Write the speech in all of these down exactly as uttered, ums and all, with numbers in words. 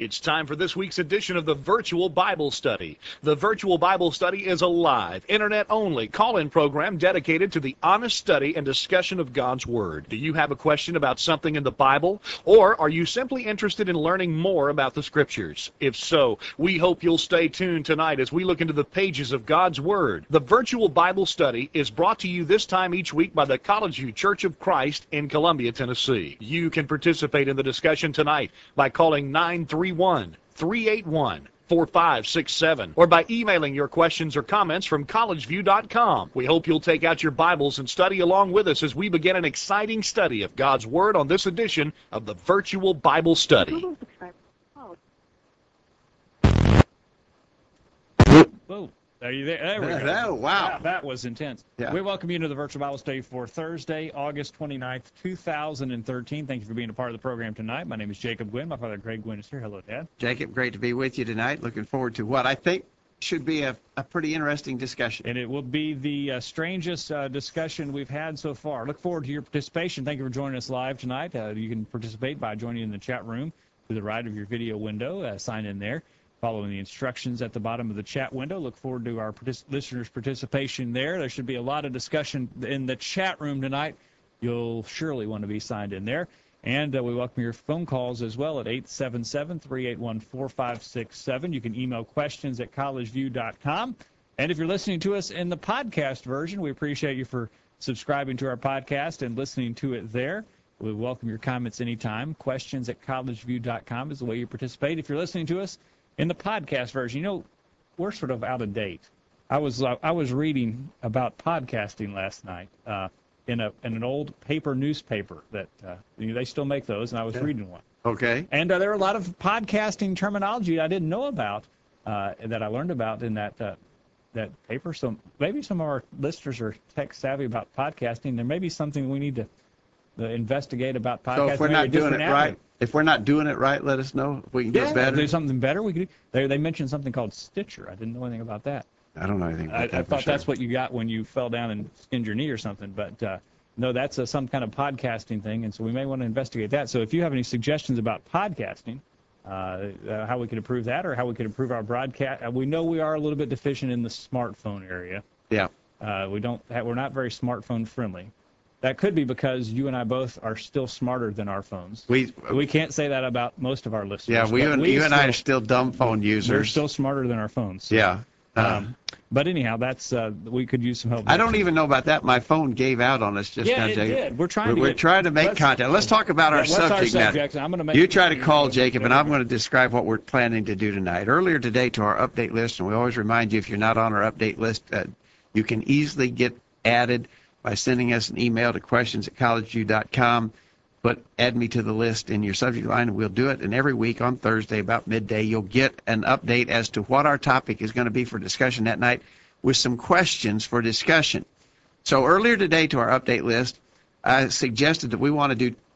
It's time for this week's edition of the Virtual Bible Study. The Virtual Bible Study is a live, internet-only call-in program dedicated to the honest study and discussion of God's Word. Do you have a question about something in the Bible, or are you simply interested in learning more about the Scriptures? If so, we hope you'll stay tuned tonight as we look into the pages of God's Word. The Virtual Bible Study is brought to you this time each week by the College View Church of Christ in Columbia, Tennessee. You can participate in the discussion tonight by calling nine three one, three eight one, four five six seven or by emailing your questions or comments from college view dot com. We hope you'll take out your Bibles and study along with us as we begin an exciting study of God's Word on this edition of the Virtual Bible Study. Whoa. Are you there? There we go. Hello, wow. That, that was intense. Yeah. We welcome you to the Virtual Bible Study for Thursday, August twenty-ninth, two thousand thirteen. Thank you for being a part of the program tonight. My name is Jacob Gwynn. My father, Greg Gwynn, is here. Hello, Dad. Jacob, great to be with you tonight. Looking forward to what I think should be a, a pretty interesting discussion. And it will be the uh, strangest uh, discussion we've had so far. Look forward to your participation. Thank you for joining us live tonight. Uh, you can participate by joining in the chat room to the right of your video window. Uh, sign in there. Following the instructions at the bottom of the chat window. Look forward to our partic- listeners' participation there. There should be a lot of discussion in the chat room tonight. You'll surely want to be signed in there. And uh, we welcome your phone calls as well at eight seven seven, three eight one, four five six seven. You can email questions at college view dot com. And if you're listening to us in the podcast version, we appreciate you for subscribing to our podcast and listening to it there. We welcome your comments anytime. Questions at college view dot com is the way you participate. If you're listening to us in the podcast version, you know, we're sort of out of date. I was uh, I was reading about podcasting last night uh, in a in an old paper newspaper that uh, you know, they still make those, and I was Yeah. reading one. Okay. And uh, there are a lot of podcasting terminology I didn't know about uh, that I learned about in that uh, that paper. So maybe some of our listeners are tech savvy about podcasting. There may be something we need to uh, investigate about podcasting. So if we're Maybe a not doing it different right, avenue. if we're not doing it right, let us know if we can do Yeah, it better. there's something better we could do. They, they mentioned something called Stitcher. I didn't know anything about that. I don't know anything about I, that. I for thought sure. that's what you got when you fell down and skinned your knee or something. But uh, no, that's uh, some kind of podcasting thing, and so we may want to investigate that. So if you have any suggestions about podcasting, uh, uh, how we could improve that or how we could improve our broadcast, uh, we know we are a little bit deficient in the smartphone area. Yeah. Uh, we don't have, we're not very smartphone friendly. That could be because you and I both are still smarter than our phones. We We can't say that about most of our listeners. yeah, we but and we you and I still- are still dumb phone users. We're still smarter than our phones. yeah. Uh, Um, but anyhow, that's uh, we could use some help. I don't even know about that. My phone gave out on us just Yeah, now, it Jacob. did. We're trying We're, to we're get- trying to make let's- content. Let's talk about Yeah, our what's our subject matter. subject? I'm gonna make You try to call Jacob, There and we I'm go. going to describe what we're planning to do tonight. Earlier today, to our update list, and we always remind you if you're not on our update list, uh, you can easily get added by sending us an email to questions at college view dot com. But add me to the list in your subject line, and we'll do it. And every week on Thursday about midday, you'll get an update as to what our topic is going to be for discussion that night with some questions for discussion. So earlier today to our update list, I suggested that we want to do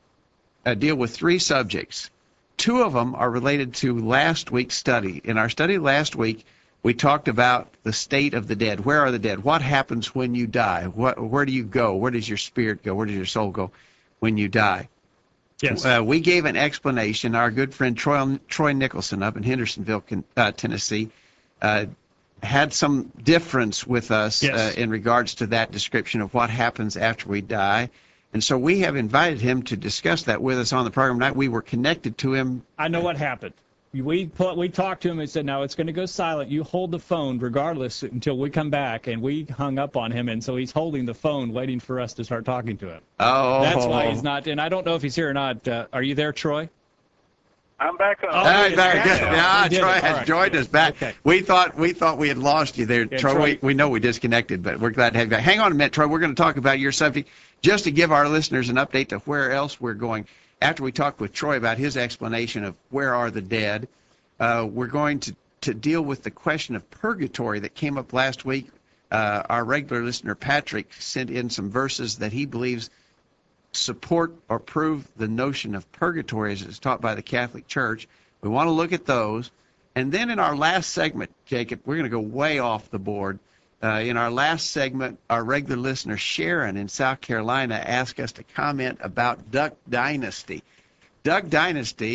uh, deal with three subjects. Two of them are related to last week's study. In our study last week, we talked about the state of the dead. Where are the dead? What happens when you die? What, where do you go? Where does your spirit go? Where does your soul go when you die? Yes. Uh, we gave an explanation. Our good friend Troy, Troy Nicholson up in Hendersonville, uh, Tennessee, uh, had some difference with us Yes. uh, in regards to that description of what happens after we die. And so we have invited him to discuss that with us on the program tonight. We were connected to him. I know what happened. We put, we talked to him and said, no, it's going to go silent. You hold the phone regardless until we come back. And we hung up on him. And so he's holding the phone waiting for us to start talking to him. Oh. That's why he's not. And I don't know if he's here or not. Uh, are you there, Troy? I'm back on. Oh, All right, it's very back good. on. Yeah, We did Troy it. All has right. joined us back. Okay. We thought we thought we had lost you there, Yeah, Troy. Troy. We, we know we disconnected, but we're glad to have you back. Hang on a minute, Troy. We're going to talk about your subject just to give our listeners an update to where else we're going. After we talked with Troy about his explanation of where are the dead, uh, we're going to, to deal with the question of purgatory that came up last week. Uh, our regular listener, Patrick, sent in some verses that he believes support or prove the notion of purgatory as it's taught by the Catholic Church. We want to look at those. And then in our last segment, Jacob, we're going to go way off the board. Uh, in our last segment, our regular listener, Sharon in South Carolina, asked us to comment about Duck Dynasty. Duck Dynasty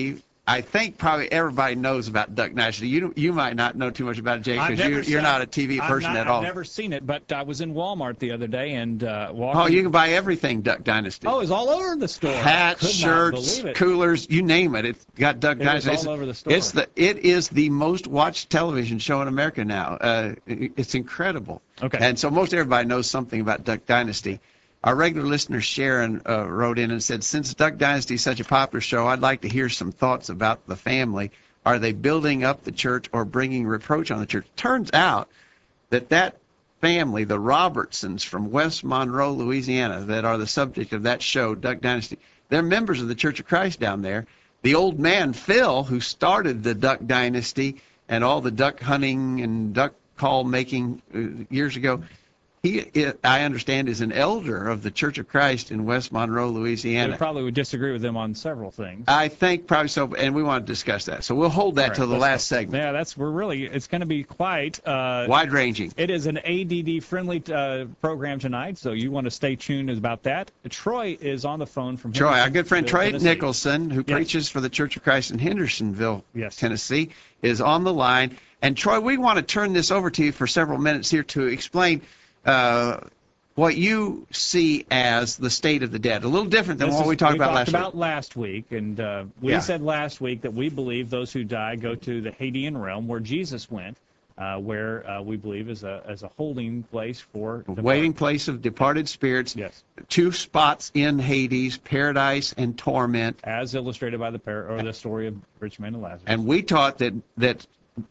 I think probably everybody knows about Duck Dynasty. You you might not know too much about it, Jay, I've because never you, you're seen- not a T V I'm person not- at all. I've never seen it, but I was in Walmart the other day and uh, walking. Oh, you can buy everything Duck Dynasty. Oh, it's all over the store. Hats, Could not shirts, believe it. coolers, you name it. It's got Duck It Dynasty. was It's, all over the store. it's the it is the most watched television show in America now. Uh, it- it's incredible. Okay. And so most everybody knows something about Duck Dynasty. Our regular listener Sharon uh, wrote in and said, since Duck Dynasty is such a popular show, I'd like to hear some thoughts about the family. Are they building up the church or bringing reproach on the church? Turns out that that family, the Robertsons from West Monroe, Louisiana, that are the subject of that show, Duck Dynasty, they're members of the Church of Christ down there. The old man, Phil, who started the Duck Dynasty and all the duck hunting and duck call making uh, years ago, he, I understand, is an elder of the Church of Christ in West Monroe, We Louisiana. probably would disagree with them on several things. I think probably so, and we want to discuss that. So we'll hold that All right, till the let's last go. segment. Yeah, that's we're really. It's going to be quite. Uh, Wide-ranging. It is an A D D-friendly uh, program tonight, so you want to stay tuned about that. Troy is on the phone from Troy, our Henderson, good friend Troy Tennessee. Nicholson, who Yes. preaches for the Church of Christ in Hendersonville, Yes. Tennessee, is on the line. And Troy, we want to turn this over to you for several minutes here to explain uh, what you see as the state of the dead. A little different than This what is- we talked about last about week. last week, and uh, we Yeah. said last week that we believe those who die go to the Hadean realm where Jesus went, uh, where uh, we believe is a as a holding place for A waiting place of departed spirits. Yes, Two spots in Hades, paradise and torment. as illustrated by the par- or the story of rich man and Lazarus. And we taught that that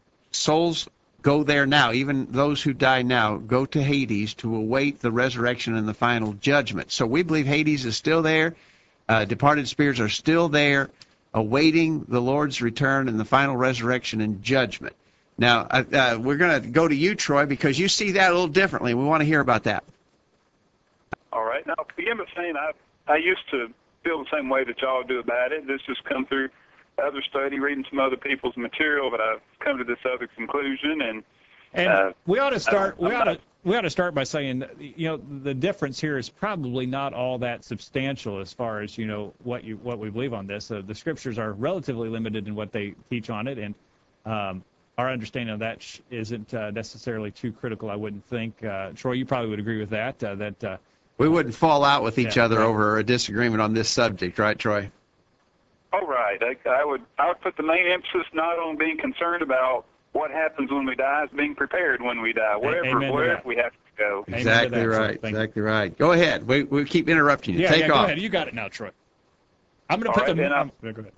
souls go there now, even those who die now, go to Hades to await the resurrection and the final judgment. So we believe Hades is still there. Uh, departed spirits are still there, awaiting the Lord's return and the final resurrection and judgment. Now, uh, uh, we're going to go to you, Troy, because you see that a little differently. We want to hear about that. All right. Now, begin by saying I I used to feel the same way that y'all do about it. This just come through other study, reading some other people's material, but I've come to this other conclusion. And And uh, we ought to start. I'm We ought not- to. We ought to start by saying, that, you know, the difference here is probably not all that substantial as far as you know what you what we believe on this. Uh, the scriptures are relatively limited in what they teach on it, and um, our understanding of that sh- isn't uh, necessarily too critical. I wouldn't think. Uh, Troy, you probably would agree with that. Uh, that uh, We wouldn't fall out with each Yeah, other right. over a disagreement on this subject, right, Troy? all right, I, I would I would put the main emphasis not on being concerned about what happens when we die, is being prepared when we die, wherever amen to wherever that. we have to go. Amen to Exactly that, Troy. right. Thank you. Exactly right. Go ahead. We we keep interrupting you. yeah, Take yeah, go off. ahead. You got it now, Troy. I'm going All to put right, the. then um, I'm- yeah, go ahead.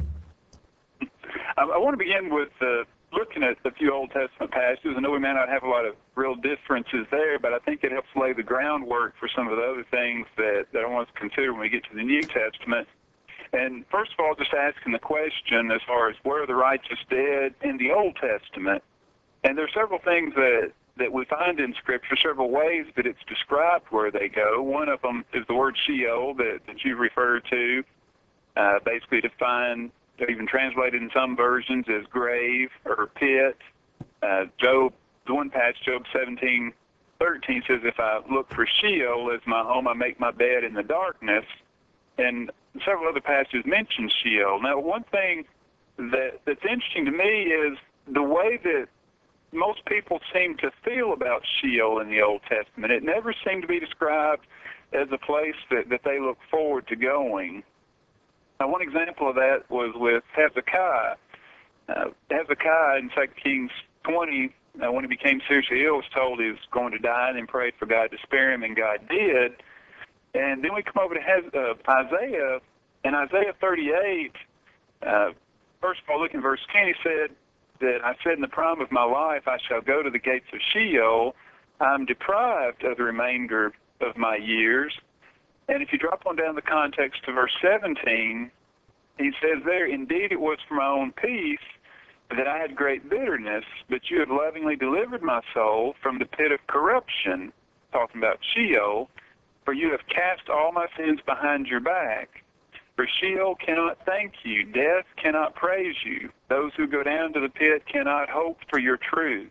I, I want to begin with uh, looking at a few Old Testament passages. I know we may not have a lot of real differences there, but I think it helps lay the groundwork for some of the other things that, that I want us to consider when we get to the New Testament. And first of all, just asking the question as far as where are the righteous dead in the Old Testament. And there are several things that, that we find in Scripture, several ways that it's described where they go. One of them is the word Sheol that, that you referred to, uh, basically defined, or even translated in some versions as grave or pit. Uh, Job, the one passage, Job seventeen thirteen says, if I look for Sheol as my home, I make my bed in the darkness. And several other passages mention Sheol. Now, one thing that, that's interesting to me is the way that most people seem to feel about Sheol in the Old Testament. It never seemed to be described as a place that, that they look forward to going. Now, one example of that was with Hezekiah. Uh, Hezekiah in Second Kings twenty, uh, when he became seriously ill, was told he was going to die, and then prayed for God to spare him, and God did. And then we come over to Hez- uh, Isaiah, and Isaiah thirty-eight, uh, first of all, look in verse ten, he said that I said in the prime of my life, I shall go to the gates of Sheol. I'm deprived of the remainder of my years. And if you drop on down the context to verse seventeen, he says there, indeed it was for my own peace that I had great bitterness, but you have lovingly delivered my soul from the pit of corruption, talking about Sheol, for you have cast all my sins behind your back. For Sheol cannot thank you, death cannot praise you. Those who go down to the pit cannot hope for your truth.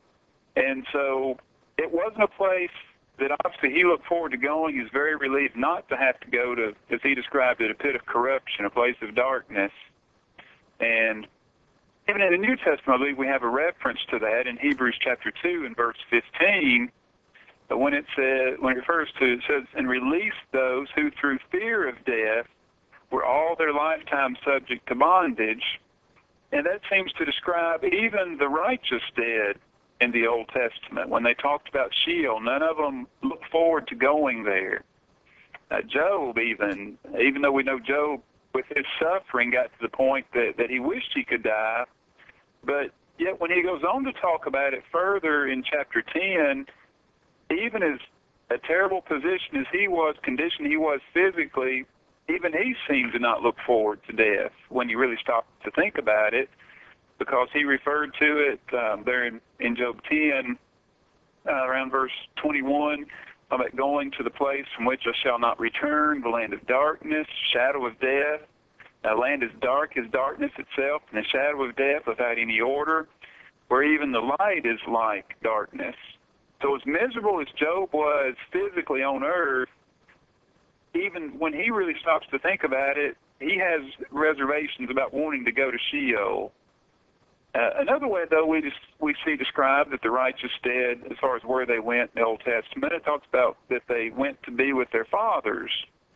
And so it wasn't a place that obviously he looked forward to going. He was very relieved not to have to go to, as he described it, a pit of corruption, a place of darkness. And even in the New Testament, I believe we have a reference to that in Hebrews chapter two and verse fifteen. But when it says, when it refers to, it says, and release those who through fear of death were all their lifetime subject to bondage. And that seems to describe even the righteous dead in the Old Testament. When they talked about Sheol, none of them looked forward to going there. Uh, Job, even, even though we know Job, with his suffering, got to the point that, that he wished he could die, but yet when he goes on to talk about it further in chapter ten, even as a terrible position as he was, condition he was physically, even he seemed to not look forward to death when you really stopped to think about it, because he referred to it um, there in, in Job ten, uh, around verse twenty-one, about going to the place from which I shall not return, the land of darkness, shadow of death. The land is dark as darkness itself, and the shadow of death without any order, where even the light is like darkness. So as miserable as Job was physically on earth, even when he really stops to think about it, he has reservations about wanting to go to Sheol. Uh, another way, though, we just we see described that the righteous dead, as far as where they went in the Old Testament, it talks about that they went to be with their fathers.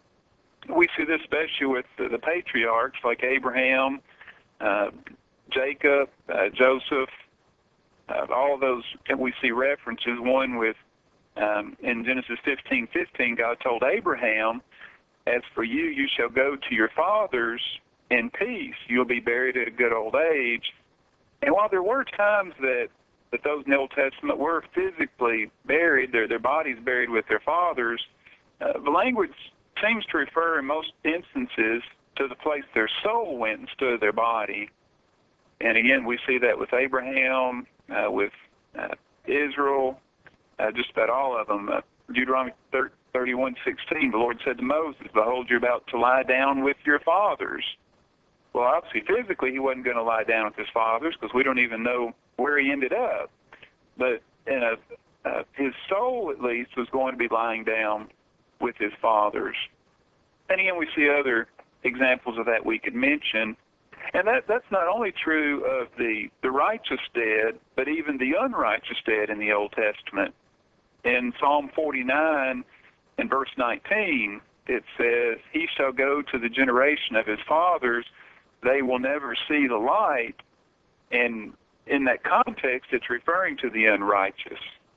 We see this especially with the, the patriarchs like Abraham, uh, Jacob, uh, Joseph, uh, all of those. And we see references. One with um, in Genesis fifteen fifteen, God told Abraham, "As for you, you shall go to your fathers in peace. You'll be buried at a good old age." And while there were times that, that those in the Old Testament were physically buried, their, their bodies buried with their fathers, uh, the language seems to refer in most instances to the place their soul went instead of their body. And again, we see that with Abraham, uh, with uh, Israel, uh, just about all of them. Uh, Deuteronomy thirty-one sixteen, the Lord said to Moses, "Behold, you're about to lie down with your fathers." Well, obviously, physically, he wasn't going to lie down with his fathers because we don't even know where he ended up. But in a, uh, his soul, at least, was going to be lying down with his fathers. And again, we see other examples of that we could mention. And that, that's not only true of the, the righteous dead, but even the unrighteous dead in the Old Testament. In Psalm forty-nine, in verse nineteen, it says, "He shall go to the generation of his fathers. They will never see the light." And in that context, it's referring to the unrighteous.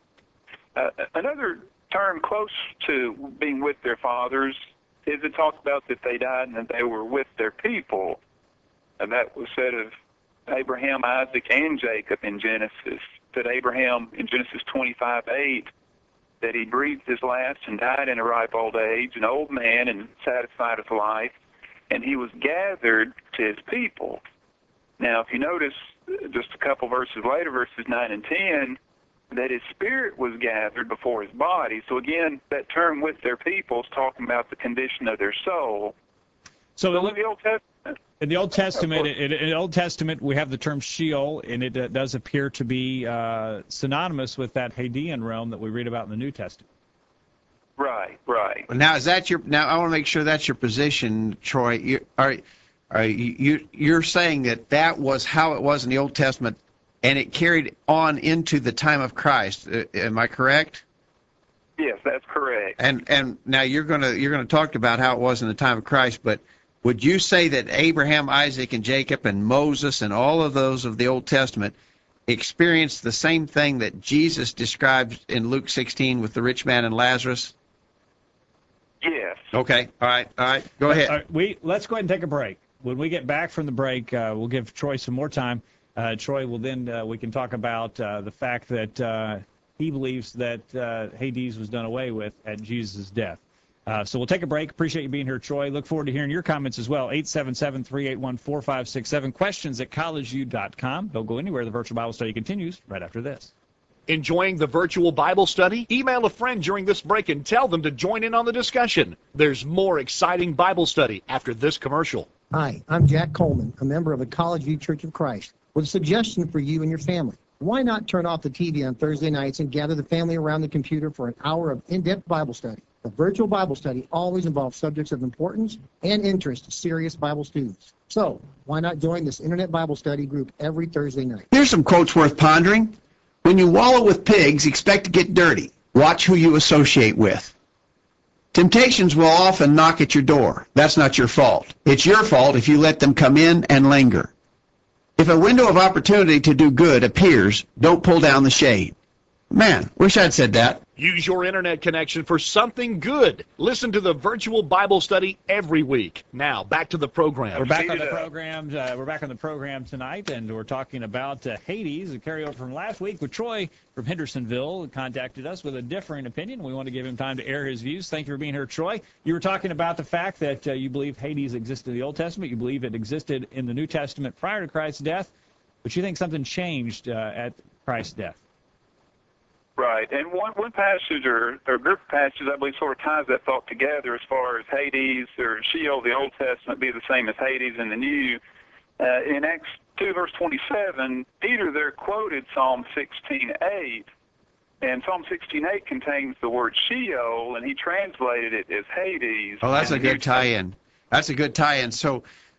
Uh, another term close to being with their fathers is it talks about that they died and that they were with their people. And that was said of Abraham, Isaac, and Jacob in Genesis. That Abraham, in Genesis twenty-five eight, that he breathed his last and died in a ripe old age, an old man and satisfied with life, and he was gathered to his people. Now, if you notice just a couple verses later, verses nine and ten, that his spirit was gathered before his body. So again, that term "with their people" is talking about the condition of their soul. So, so in the Old Testament, in the Old Testament, in, in the Old Testament, we have the term Sheol, and it uh, does appear to be uh, synonymous with that Hadean realm that we read about in the New Testament. Right, right. Now, is that your? Now, I want to make sure that's your position, Troy. You, are, are you? You're saying that that was how it was in the Old Testament, and it carried on into the time of Christ. Uh, am I correct? Yes, that's correct. And and now you're gonna you're gonna talk about how it was in the time of Christ, but would you say that Abraham, Isaac, and Jacob, and Moses, and all of those of the Old Testament experienced the same thing that Jesus describes in Luke sixteen with the rich man and Lazarus? Yes. Okay. All right. All right. Go ahead. All right, we let's go ahead and take a break. When we get back from the break, uh, we'll give Troy some more time. Uh, Troy will then uh, we can talk about uh, the fact that uh, he believes that uh, Hades was done away with at Jesus' death. Uh, so we'll take a break. Appreciate you being here, Troy. Look forward to hearing your comments as well. eight seven seven, three eight one, four five six seven. Questions at college u dot com. Don't go anywhere. The virtual Bible study continues right after this. Enjoying the virtual Bible study? Email a friend during this break and tell them to join in on the discussion. There's more exciting Bible study after this commercial. Hi, I'm Jack Coleman, a member of the College View Church of Christ, with a suggestion for you and your family. Why not turn off the T V on Thursday nights and gather the family around the computer for an hour of in-depth Bible study? The virtual Bible study always involves subjects of importance and interest to serious Bible students. So, why not join this Internet Bible study group every Thursday night? Here's some quotes worth pondering. When you wallow with pigs, expect to get dirty. Watch who you associate with. Temptations will often knock at your door. That's not your fault. It's your fault if you let them come in and linger. If a window of opportunity to do good appears, don't pull down the shade. Man, wish I'd said that. Use your internet connection for something good. Listen to the virtual Bible study every week. Now, back to the program. We're back on the program. Uh, we're back on the program tonight, and we're talking about uh, Hades, a carryover from last week with Troy from Hendersonville, who contacted us with a differing opinion. We want to give him time to air his views. Thank you for being here, Troy. You were talking about the fact that uh, you believe Hades existed in the Old Testament. You believe it existed in the New Testament prior to Christ's death, but you think something changed uh, at Christ's death. Right, and one one passage or, or group of passages, I believe, sort of ties that thought together as far as Hades or Sheol, the Old Testament, be the same as Hades in the New. Uh, in Acts two, verse twenty-seven, Peter there quoted Psalm sixteen eight, and Psalm sixteen eight contains the word Sheol, and he translated it as Hades. Oh, that's a good tie-in. That's a good tie-in. So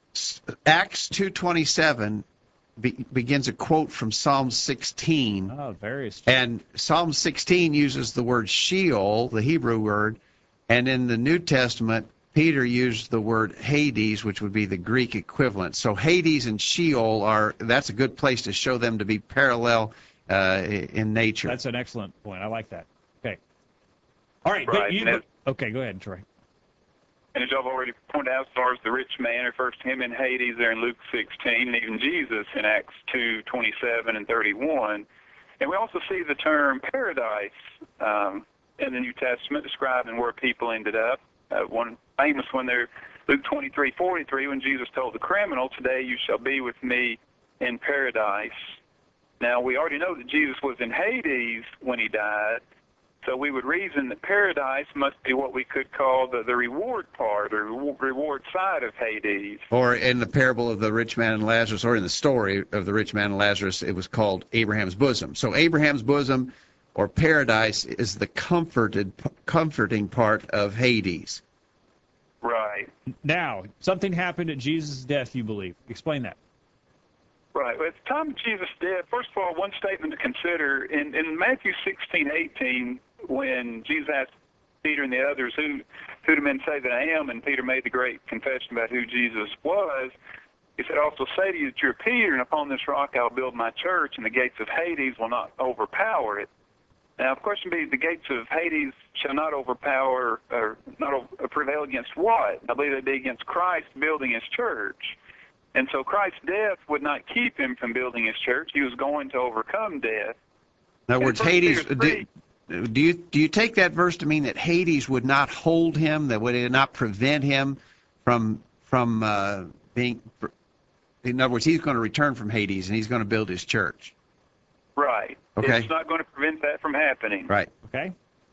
Acts two twenty-seven Be, begins a quote from Psalm sixteen. Oh, very astute. And Psalm sixteen uses the word Sheol, the Hebrew word, and in the New Testament, Peter used the word Hades, which would be the Greek equivalent. So Hades and Sheol are, that's a good place to show them to be parallel uh, in nature. That's an excellent point. I like that. Okay. All right. Right, But you, and it- okay, go ahead, Troy. And as I've already pointed out, as far as the rich man refers to him in Hades there in Luke sixteen, and even Jesus in Acts two twenty-seven and thirty-one. And we also see the term paradise um, in the New Testament describing where people ended up. Uh, one famous one there, Luke twenty-three forty-three, when Jesus told the criminal, "Today you shall be with me in paradise." Now, we already know that Jesus was in Hades when he died, so we would reason that paradise must be what we could call the, the reward part or reward side of Hades. Or in the parable of the rich man and Lazarus, or in the story of the rich man and Lazarus, it was called Abraham's bosom. So Abraham's bosom or paradise is the comforted, comforting part of Hades. Right. Now, something happened at Jesus' death, you believe. Explain that. Right. Well, at the time of Jesus' death, first of all, one statement to consider, in, in Matthew sixteen eighteen, when Jesus asked Peter and the others, who, who do men say that I am? And Peter made the great confession about who Jesus was. He said, I also say to you that you're Peter, and upon this rock I'll build my church, and the gates of Hades will not overpower it. Now, the question being, the gates of Hades shall not overpower, or not over, prevail against what? I believe they'd be against Christ building his church. And so Christ's death would not keep him from building his church. He was going to overcome death. In other words, Hades, do, do you do you take that verse to mean that Hades would not hold him, that would not prevent him from from uh, being, in other words, he's going to return from Hades and he's going to build his church? Right. Okay. It's not going to prevent that from happening. Right. Okay.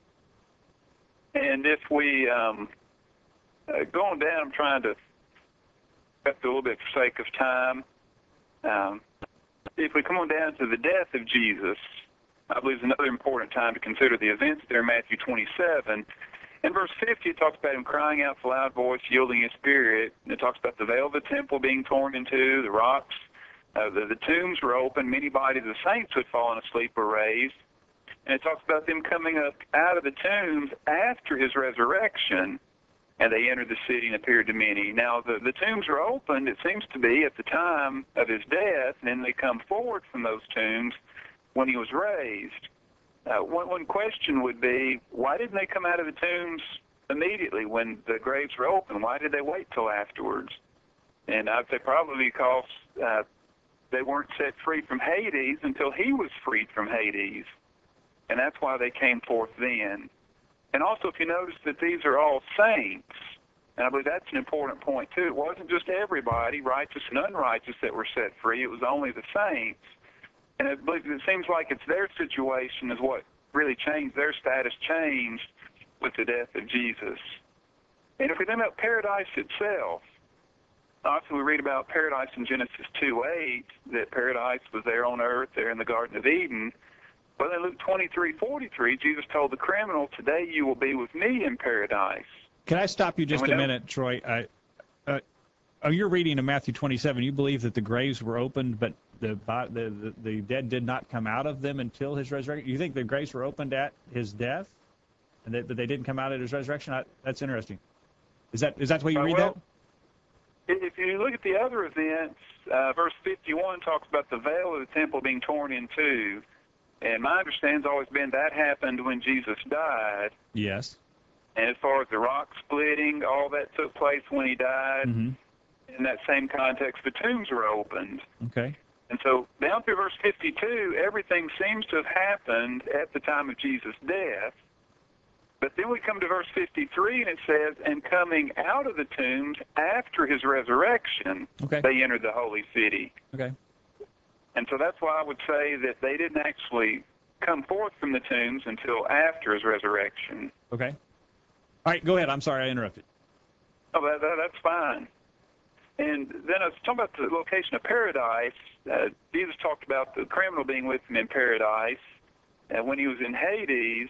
And if we, um, uh, going down, I'm trying to cut a little bit for sake of time. Um, if we come on down to the death of Jesus, I believe it's another important time to consider the events there in Matthew twenty-seven. In verse fifty, it talks about him crying out with a loud voice, yielding his spirit. And it talks about the veil of the temple being torn in two, the rocks, uh, the, the tombs were open, many bodies of saints who had fallen asleep were raised. And it talks about them coming up out of the tombs after his resurrection, and they entered the city and appeared to many. Now, the, the tombs were opened, it seems to be, at the time of his death, and then they come forward from those tombs when he was raised. Uh, one, one question would be, why didn't they come out of the tombs immediately when the graves were open? Why did they wait till afterwards? And I'd say probably because uh, they weren't set free from Hades until he was freed from Hades. And that's why they came forth then. And also, if you notice that these are all saints, and I believe that's an important point too, it wasn't just everybody, righteous and unrighteous, that were set free. It was only the saints. And I believe it seems like it's their situation is what really changed, their status changed with the death of Jesus. And if we think about paradise itself, often we read about paradise in Genesis two eight, that paradise was there on earth, there in the Garden of Eden. Well, in Luke twenty-three forty-three, Jesus told the criminal, today you will be with me in paradise. Can I stop you just And a we know- minute, Troy? I, uh, oh, you're reading in Matthew twenty-seven. You believe that the graves were opened, but the, bo- the the the dead did not come out of them until his resurrection. You think the graves were opened at his death, and that, but they didn't come out at his resurrection? I, that's interesting. Is that is that the way you Uh, read well, that? If you look at the other events, uh, verse fifty-one talks about the veil of the temple being torn in two. And my understanding has always been that happened when Jesus died. Yes. And as far as the rock splitting, all that took place when he died. Mm-hmm. In that same context, the tombs were opened. Okay. And so down through verse fifty-two, everything seems to have happened at the time of Jesus' death. But then we come to verse fifty-three, and it says, and coming out of the tombs after his resurrection, Okay. they entered the holy city. Okay. And so that's why I would say that they didn't actually come forth from the tombs until after his resurrection. Okay. All right, go ahead. I'm sorry I interrupted. Oh, that, that, that's fine. And then I was talking about the location of paradise. Uh, Jesus talked about the criminal being with him in paradise. And when he was in Hades,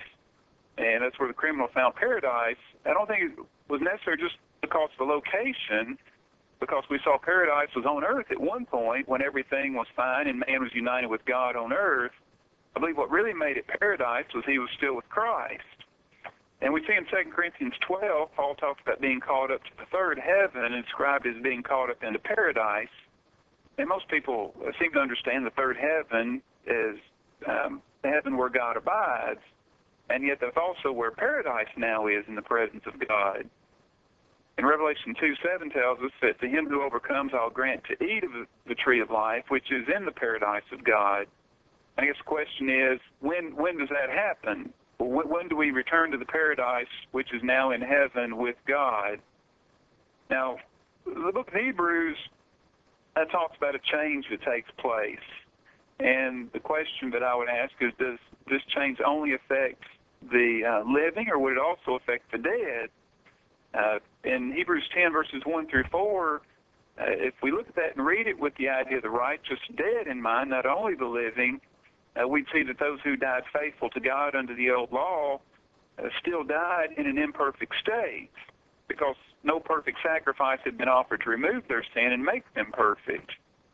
and that's where the criminal found paradise, I don't think it was necessary just because of the location, because we saw paradise was on earth at one point when everything was fine and man was united with God on earth. I believe what really made it paradise was he was still with Christ. And we see in Second Corinthians twelve, Paul talks about being caught up to the third heaven and described as being caught up into paradise. And most people seem to understand the third heaven is um, the heaven where God abides. And yet that's also where paradise now is in the presence of God. And Revelation two seven tells us that to him who overcomes, I'll grant to eat of the tree of life, which is in the paradise of God. I guess the question is, when when does that happen? When, when do we return to the paradise, which is now in heaven with God? Now, the book of Hebrews that talks about a change that takes place. And the question that I would ask is, does this change only affect the uh, living, or would it also affect the dead? Uh, in Hebrews ten, verses one through four, uh, if we look at that and read it with the idea of the righteous dead in mind, not only the living, uh, we'd see that those who died faithful to God under the old law uh, still died in an imperfect state, because no perfect sacrifice had been offered to remove their sin and make them perfect.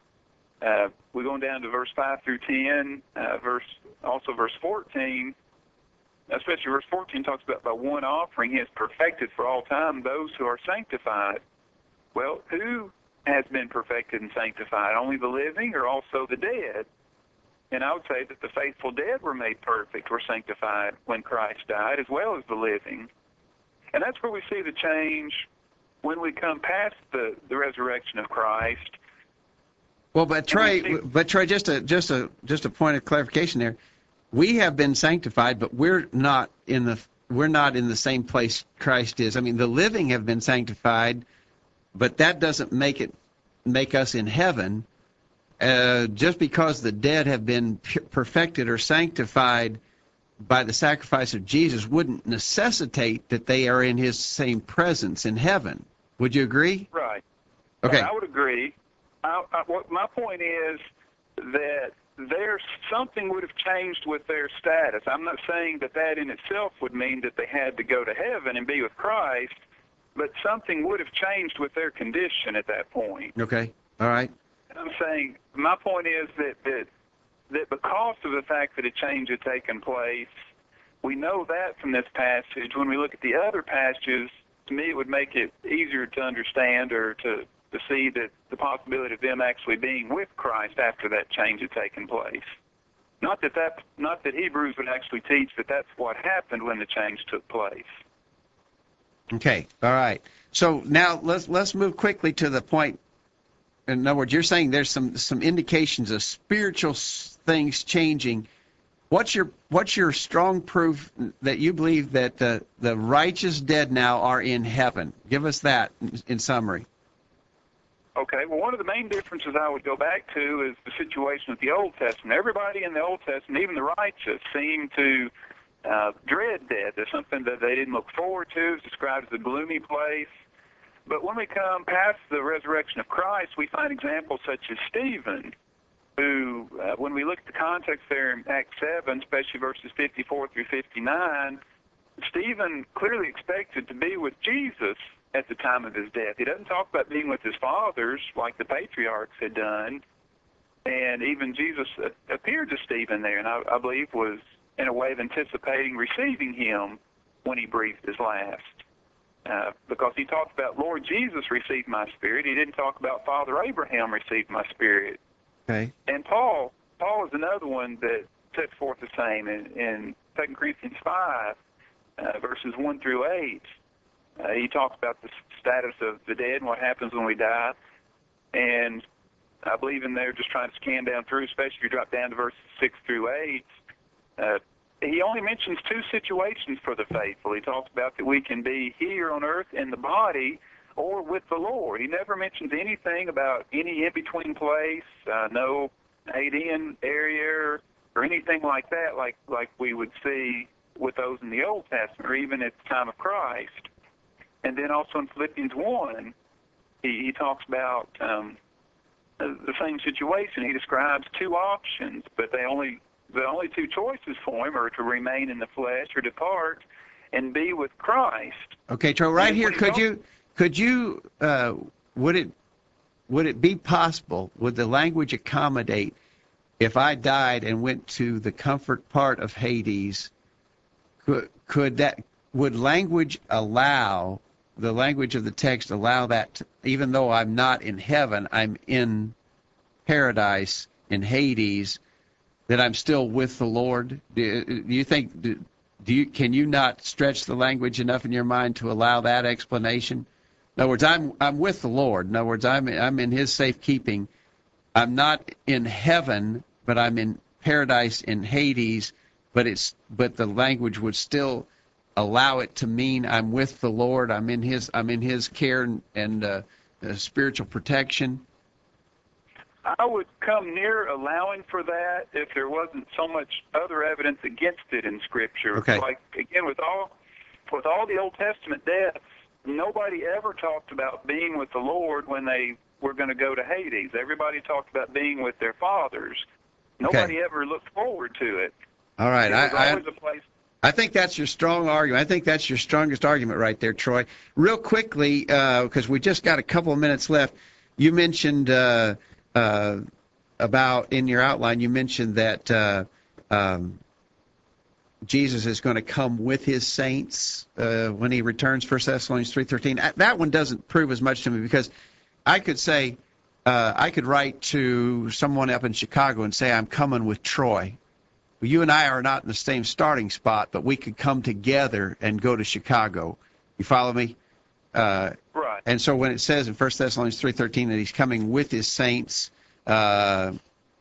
Uh, we're going down to verse five through ten, uh, verse also verse fourteen. Especially verse fourteen talks about by one offering he has perfected for all time those who are sanctified. Well, who has been perfected and sanctified? Only the living, or also the dead? And I would say that the faithful dead were made perfect, were sanctified when Christ died, as well as the living. And that's where we see the change when we come past the, the resurrection of Christ. Well, but Troy, but Troy, just a just a just a point of clarification there. We have been sanctified, but we're not in the we're not in the same place Christ is. I mean, the living have been sanctified, but that doesn't make it make us in heaven. Uh, just because the dead have been perfected or sanctified by the sacrifice of Jesus wouldn't necessitate that they are in his same presence in heaven. Would you agree? Right. Okay. I would agree. I, I, what my point is that there's something would have changed with their status. I'm not saying that that in itself would mean that they had to go to heaven and be with Christ, but something would have changed with their condition at that point. Okay. All right. I'm saying my point is that, that that because of the fact that a change had taken place, we know that from this passage. When we look at the other passages, to me it would make it easier to understand or to, to see that the possibility of them actually being with Christ after that change had taken place. Not that, that, not that Hebrews would actually teach that that's what happened when the change took place. Okay. All right. So now let's let's move quickly to the point. In other words, you're saying there's some some indications of spiritual things changing. What's your what's your strong proof that you believe that the the righteous dead now are in heaven? Give us that in, in summary. Okay, well, one of the main differences I would go back to is the situation with the Old Testament. Everybody in the Old Testament, even the righteous, seemed to uh, dread death. There's something that they didn't look forward to. It's described as a gloomy place. But when we come past the resurrection of Christ, we find examples such as Stephen, who, uh, when we look at the context there in Acts seven, especially verses fifty-four through fifty-nine, Stephen clearly expected to be with Jesus at the time of his death. He doesn't talk about being with his fathers like the patriarchs had done, and even Jesus appeared to Stephen there, and I, I believe was in a way of anticipating receiving him when he breathed his last. Uh, because he talked about Lord Jesus received my spirit. He didn't talk about Father Abraham received my spirit. Okay. And Paul, Paul is another one that sets forth the same in, in Second Corinthians five, uh, verses one through eight. Uh, he talks about the status of the dead and what happens when we die. And I believe in there, just trying to scan down through, especially if you drop down to verses six through eight, uh, he only mentions two situations for the faithful. He talks about that we can be here on earth in the body or with the Lord. He never mentions anything about any in-between place, uh, no eight-in area or anything like that, like, like we would see with those in the Old Testament or even at the time of Christ. And then also in Philippians one, he, he talks about um, the same situation. He describes two options, but they only the only two choices for him are to remain in the flesh or depart and be with Christ. Okay, Troy, right here, could you, could you, uh, would it, would it be possible, would the language accommodate if I died and went to the comfort part of Hades, could, could that, would language allow, the language of the text allow that, to, even though I'm not in heaven, I'm in paradise, in Hades, that I'm still with the Lord? Do, do you think, do, do you, can you not stretch the language enough in your mind to allow that explanation? In other words, I'm, I'm with the Lord. In other words, I'm, I'm in his safekeeping. I'm not in heaven, but I'm in paradise in Hades, but it's, but the language would still allow it to mean I'm with the Lord. I'm in his, I'm in his care and, and uh, uh, spiritual protection. I would come near allowing for that if there wasn't so much other evidence against it in Scripture. Okay. Like, again, with all with all the Old Testament deaths, nobody ever talked about being with the Lord when they were going to go to Hades. Everybody talked about being with their fathers. Nobody Okay. ever looked forward to it. All right. It was I, always I, a place. I think that's your strong argument. I think that's your strongest argument right there, Troy. Real quickly, because uh, we just got a couple of minutes left, you mentioned uh, uh, about, in your outline, you mentioned that uh, um, Jesus is going to come with his saints uh, when he returns, First Thessalonians three thirteen. That one doesn't prove as much to me, because I could say, uh, I could write to someone up in Chicago and say, I'm coming with Troy. Well, you and I are not in the same starting spot, but we could come together and go to Chicago. You follow me? Uh, Right. and so when it says in First Thessalonians three thirteen that he's coming with his saints, uh,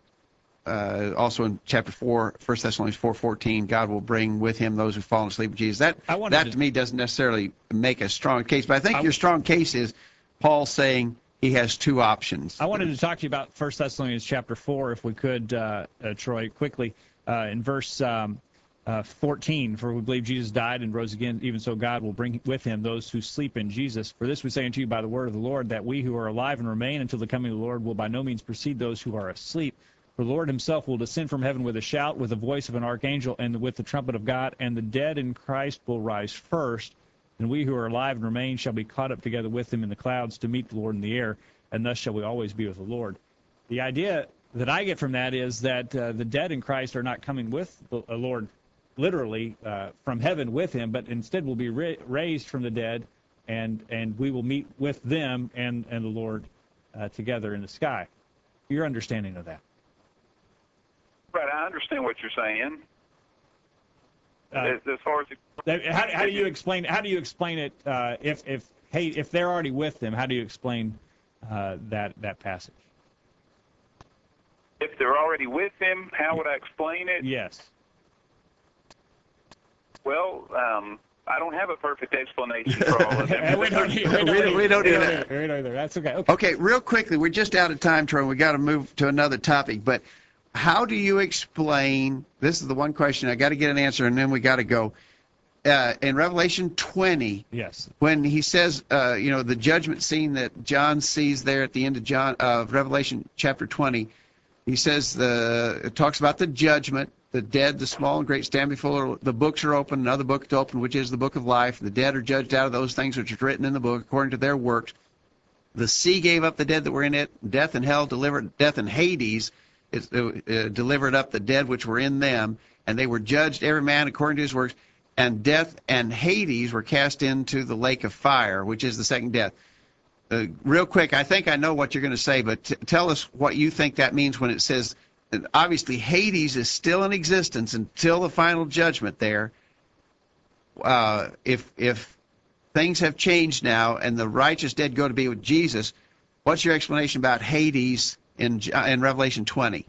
uh, also in chapter four, First Thessalonians four fourteen, God will bring with him those who fall asleep with Jesus. That, that to, to me doesn't necessarily make a strong case, but I think I, your strong case is Paul saying he has two options. I wanted to talk to you about First Thessalonians chapter four, if we could, uh, uh, Troy, quickly. Uh, in verse um, uh, fourteen, for we believe Jesus died and rose again, even so God will bring with him those who sleep in Jesus. For this we say unto you by the word of the Lord, that we who are alive and remain until the coming of the Lord will by no means precede those who are asleep. For the Lord himself will descend from heaven with a shout, with the voice of an archangel, and with the trumpet of God, and the dead in Christ will rise first. And we who are alive and remain shall be caught up together with them in the clouds to meet the Lord in the air, and thus shall we always be with the Lord. The idea that I get from that is that uh, the dead in Christ are not coming with the Lord literally uh, from heaven with him, but instead will be ra- raised from the dead, and and we will meet with them and, and the Lord uh, together in the sky. Your understanding of that? Right, I understand what you're saying. Uh, as, as far as that, how, how do you explain? How do you explain it? Uh, if if hey, if they're already with them, how do you explain uh, that that passage? If they're already with him, how would I explain it? Yes. Well, um, I don't have a perfect explanation for all of them. we don't, we don't, We don't- we don't do that. We don't either. That's okay. Okay. Okay, real quickly, we're just out of time, Troy. We got to move to another topic. But how do you explain? This is the one question I got to get an answer, and then we got to go. Uh, in Revelation twenty, Yes. when he says, uh, you know, the judgment scene that John sees there at the end of John of Revelation chapter twenty, He says the it talks about the judgment. The dead, the small and great, stand before the books are open. Another book to open, which is the book of life. The dead are judged out of those things which are written in the book according to their works. The sea gave up the dead that were in it. Death and hell delivered. Death and Hades is, uh, uh, delivered up the dead which were in them, and they were judged every man according to his works. And death and Hades were cast into the lake of fire, which is the second death. Uh, real quick, I think I know what you're going to say, but t- tell us what you think that means when it says. Obviously, Hades is still in existence until the final judgment there. Uh, if if things have changed now and the righteous dead go to be with Jesus, what's your explanation about Hades in in Revelation twenty?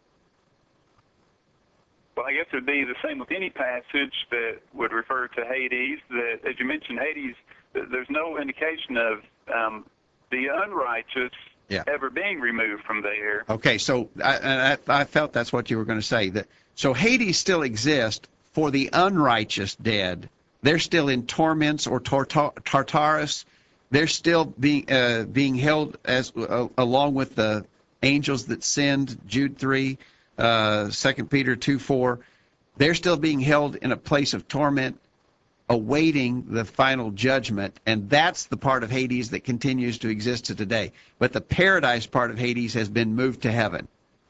Well, I guess it would be the same with any passage that would refer to Hades. That, as you mentioned, Hades, there's no indication of um, the unrighteous Yeah. ever being removed from there. Okay, so I, I, I felt that's what you were going to say. That so Hades still exists for the unrighteous dead. They're still in torments or Tartar, Tartarus. They're still being uh, being held as uh, along with the angels that sinned. Jude three, uh, Second Peter two four. They're still being held in a place of torment, awaiting the final judgment, and that's the part of Hades that continues to exist to today. But the paradise part of Hades has been moved to heaven.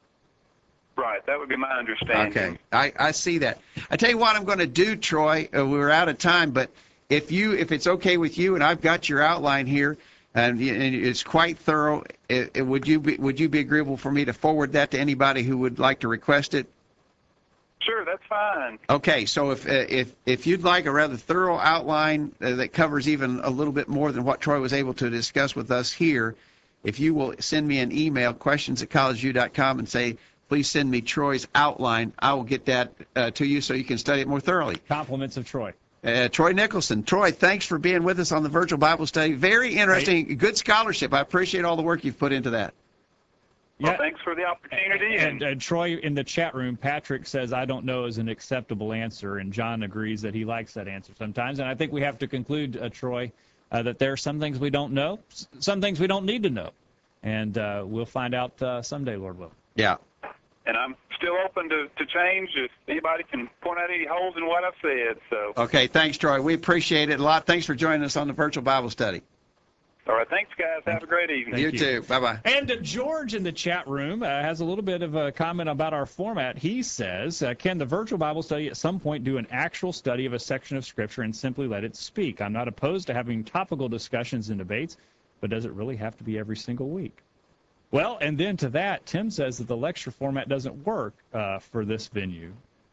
Right, that would be my understanding. Okay, I, I see that. I tell you what I'm going to do, Troy. Uh, we're out of time, but if you if it's okay with you, and I've got your outline here, and, and it's quite thorough, it, it, would you be would you be agreeable for me to forward that to anybody who would like to request it? Sure, that's fine. Okay, so if uh, if if you'd like a rather thorough outline uh, that covers even a little bit more than what Troy was able to discuss with us here, if you will send me an email, questions at college u dot com, and say, please send me Troy's outline, I will get that uh, to you so you can study it more thoroughly. Compliments of Troy. Uh, Troy Nicholson. Troy, thanks for being with us on the virtual Bible study. Very interesting, right. Good scholarship. I appreciate all the work you've put into that. Well, yeah. Thanks for the opportunity. And, and, and Troy, in the chat room, Patrick says, I don't know is an acceptable answer, and John agrees that he likes that answer sometimes. And I think we have to conclude, uh, Troy, uh, that there are some things we don't know, some things we don't need to know. And uh, we'll find out uh, someday, Lord willing. Yeah. And I'm still open to, to change if anybody can point out any holes in what I've said. So. Okay, thanks, Troy. We appreciate it a lot. Thanks for joining us on the virtual Bible study. All right, thanks, guys. Have a great evening. You, you too. Bye-bye. And uh, George in the chat room uh, has a little bit of a comment about our format. He says, uh, can the virtual Bible study at some point do an actual study of a section of Scripture and simply let it speak? I'm not opposed to having topical discussions and debates, but does it really have to be every single week? Well, and then to that, Tim says that the lecture format doesn't work uh, for this venue,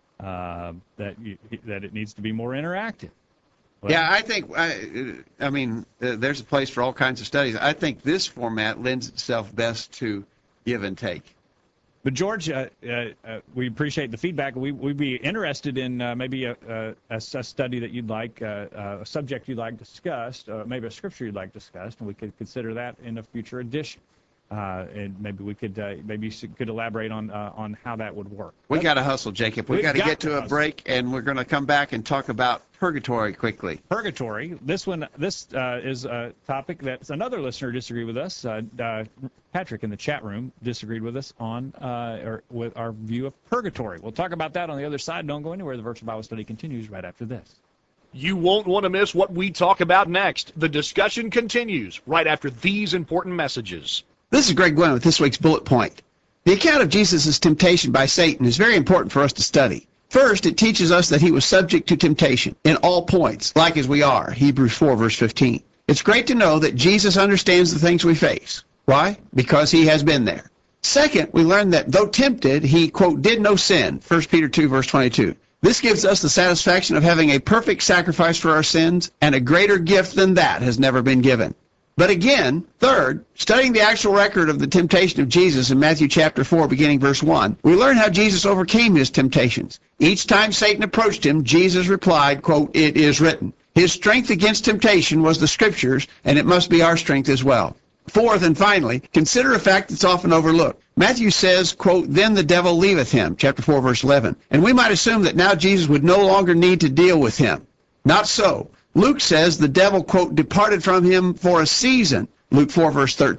uh, that you, that it needs to be more interactive. Well, yeah, I think, I, I mean, uh, there's a place for all kinds of studies. I think this format lends itself best to give and take. But, George, uh, uh, uh, we appreciate the feedback. We, we'd be interested in uh, maybe a, a, a study that you'd like, uh, a subject you'd like discussed, uh, maybe a scripture you'd like discussed, and we could consider that in a future edition. Uh, and maybe we could uh, maybe you could elaborate on uh, on how that would work. We got to hustle, Jacob. We got to get to a break, and we're going to come back and talk about purgatory quickly. Purgatory. This one, this uh, is a topic that another listener disagreed with us. Uh, uh, Patrick in the chat room disagreed with us on uh, or with our view of purgatory. We'll talk about that on the other side. Don't go anywhere. The virtual Bible study continues right after this. You won't want to miss what we talk about next. The discussion continues right after these important messages. This is Greg Gwynn with this week's bullet point. The account of Jesus' temptation by Satan is very important for us to study. First, it teaches us that he was subject to temptation in all points, like as we are, Hebrews four, verse fifteen. It's great to know that Jesus understands the things we face. Why? Because he has been there. Second, we learn that though tempted, he, quote, did no sin, First Peter two, verse twenty-two. This gives us the satisfaction of having a perfect sacrifice for our sins, and a greater gift than that has never been given. But again, third, studying the actual record of the temptation of Jesus in Matthew chapter four, beginning verse one, we learn how Jesus overcame his temptations. Each time Satan approached him, Jesus replied, quote, it is written. His strength against temptation was the Scriptures, and it must be our strength as well. Fourth and finally, consider a fact that's often overlooked. Matthew says, quote, then the devil leaveth him, chapter four, verse eleven. And we might assume that now Jesus would no longer need to deal with him. Not so. Luke says the devil, quote, departed from him for a season, Luke four, verse thirteen.